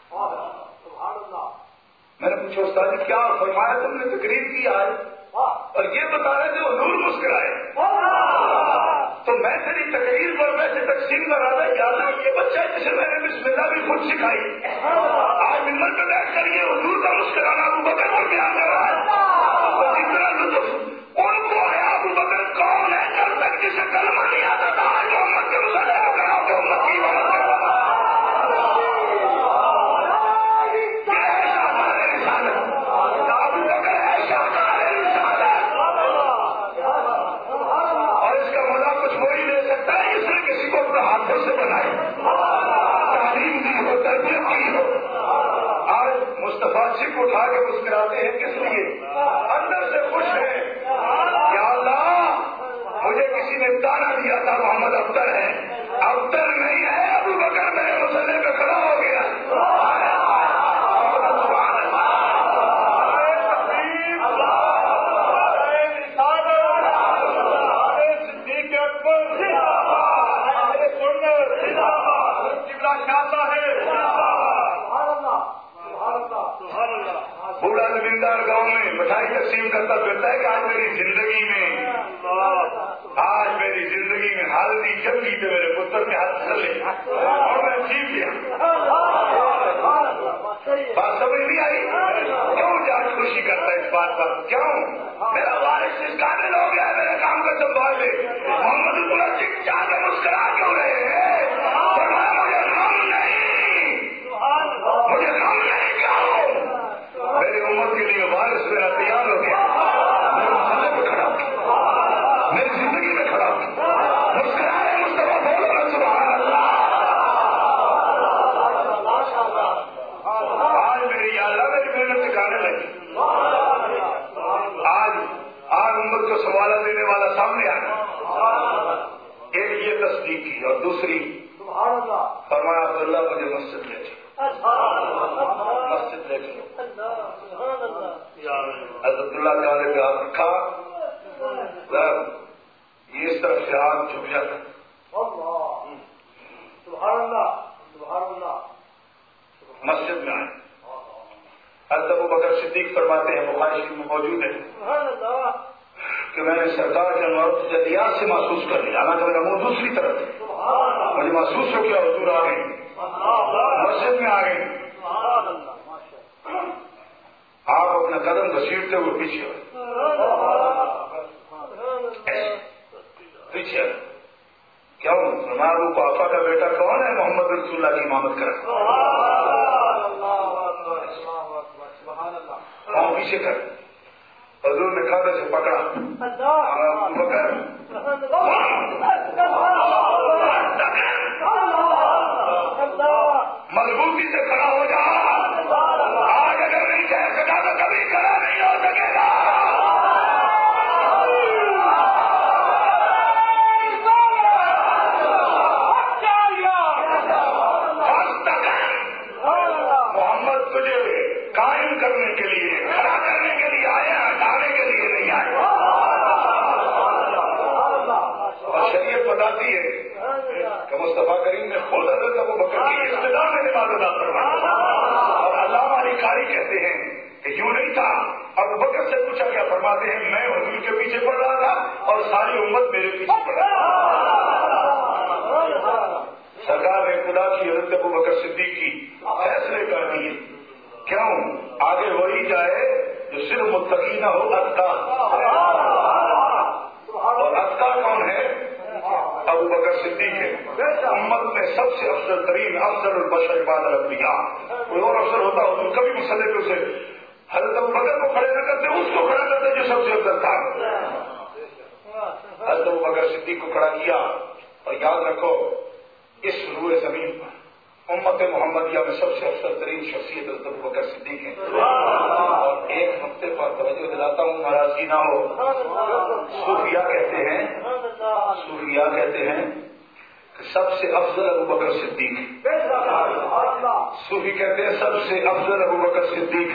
میں نے پوچھا استاد جی کیا؟ فرمایا تم نے تقریر کی آج اور یہ بتا رہے تھے حضور مسکرائے، تو میں تیری تقریر پر پیسے تقسیم کر رہا تھا، یاد ہے یہ بچہ جسے میں نے بسم اللہ بھی خود سکھائی، آج ممبر پہ بیٹھ کر یہ حضور کا مسکرانا ابو بکر کو بیان کر رہا ہے، اتنا لطف ان کو آیا ابو بکر کون ہے جب تک جسے کلمہ نہیں آتا تھا، آج محمد کے مسلح کو کراؤ کہ امت کی عبادت کرو، ہاتھوں سے بنائے، تعلیم دی ہو، تربیت کی ہو۔ آج مصطفیٰ سکھ اٹھا کے مسکراتے ہیں کس لیے؟ اندر سے خوش ہیں، یا اللہ مجھے کسی نے تانا دیا تھا محمد ابتر ہے، ابتر نہیں ہے، ابو بکر میرے مسئلے پہ کھڑا ہو گیا۔ بوڑھا زمیندار گاؤں میں مٹھائی تقسیم کرتا پھرتا ہے کہ آج میری زندگی میں آج میری زندگی میں ہلدی جلدی تو میرے پتر کے ہاتھ چلے اور میں جیت گیا۔ بات سمجھ نہیں آئی؟ کیوں جاج خوشی کرتا ہے اس بات پر؟ کیوں؟ میرا وارث اس قابل ہو گیا ہے، میرے کام کا سنبھال لے۔ محمد پورا چک جا کے مسکرا کیوں رہے ہیں؟ مجھے غم نہیں، مجھے غم نہیں، کیوں؟ میری امت کے لیے وارث میرا تیار ہو گیا، میرے مسئلے پہ کھڑا ہو، میری زندگی میں کھڑا ہو، مسکرائے مصطفیٰ بولو نا سبحان اللہ۔ آج میری اللہ میری محنت سکھانے لگی، آج آج امت کو سوالہ دینے والا سامنے آیا، ایک یہ تصدیق کی اور دوسری فرمایا عبداللہ مجھے مسجد لے چلو، مسجد لے چلو۔ حضرت اللہ تعالی پہ ہاتھ رکھا، یہ اس طرف سے ہاتھ جھک جاتا، مسجد میں آئے۔ حضرت ابو بکر صدیق فرماتے ہیں، بخاری شریف میں موجود ہے کہ میں نے سرکار کے انوار جدیات سے محسوس کر لیا، حالانکہ میرا منہ دوسری طرف ہے، مجھے محسوس ہو گیا حضور آ گئے، مسجد میں آ گئے۔ آپ اپنا قدم گھسیٹتے ہوئے پیچھے ہوئے، پیچھے کیوں؟ ابو قحافہ کا بیٹا کون ہے؟ محمد رسول اللہ کی امامت کرے، پاؤں پیچھے کر، حضور نے کھاتے سے پکڑا، بکر مضبوطی سے کھڑا ہو جا، آج اگر نہیں کہہ سکا تو کبھی کھڑا نہیں ہو سکے گا۔ محمد تجھے قائم کرنے کے لیے، کھڑا کرنے کے لیے آئے، ہٹانے کے لیے نہیں آئے۔ اور شریعت بتاتی ہے کہ مصطفیٰ کریم نے خود حضرت ابو بکر کی ابتدا میں نماز ادا کروائی، اور علامہ علی قاری کہتے ہیں کہ یوں نہیں تھا، ابو بکر سے پوچھا کیا؟ فرماتے ہیں میں حضور کے پیچھے پڑھ رہا تھا اور ساری امت میرے پیچھے پڑھ رہی تھی۔ سرکار نے خدا کی حضرت ابو بکر صدیق کی فیصلے کر دیے، کیوں؟ آگے وہی جائے جو صرف متقی نہ ہو، اتقا، اور اتقا کون ہے؟ ابو بکر صدیق ہے۔ امت میں سب سے افضل ترین، افضل البشر بعد الانبیاء، کوئی اور افضل ہوتا حضور کبھی مسئلے پہ اسے حضرت ابو بکر کو کھڑے نہ کرتے، اس کو کھڑا کرتے جو سب سے افضل تھا۔ حضرت ابو بکر صدیق کو کھڑا کیا، اور یاد رکھو اس روئے زمین پر امت محمدیہ میں سب سے افضل ترین شخصیت حضرت ابو بکر صدیق ہے۔ اور ایک نقطے پر توجہ دلاتا ہوں، ناراضگی نہ ہو، صوفیاء کہتے ہیں صوفیاء کہتے ہیں کہ سب سے افضل ابو بکر صدیق، صوفی کہتے ہیں سب سے افضل ابو بکر صدیق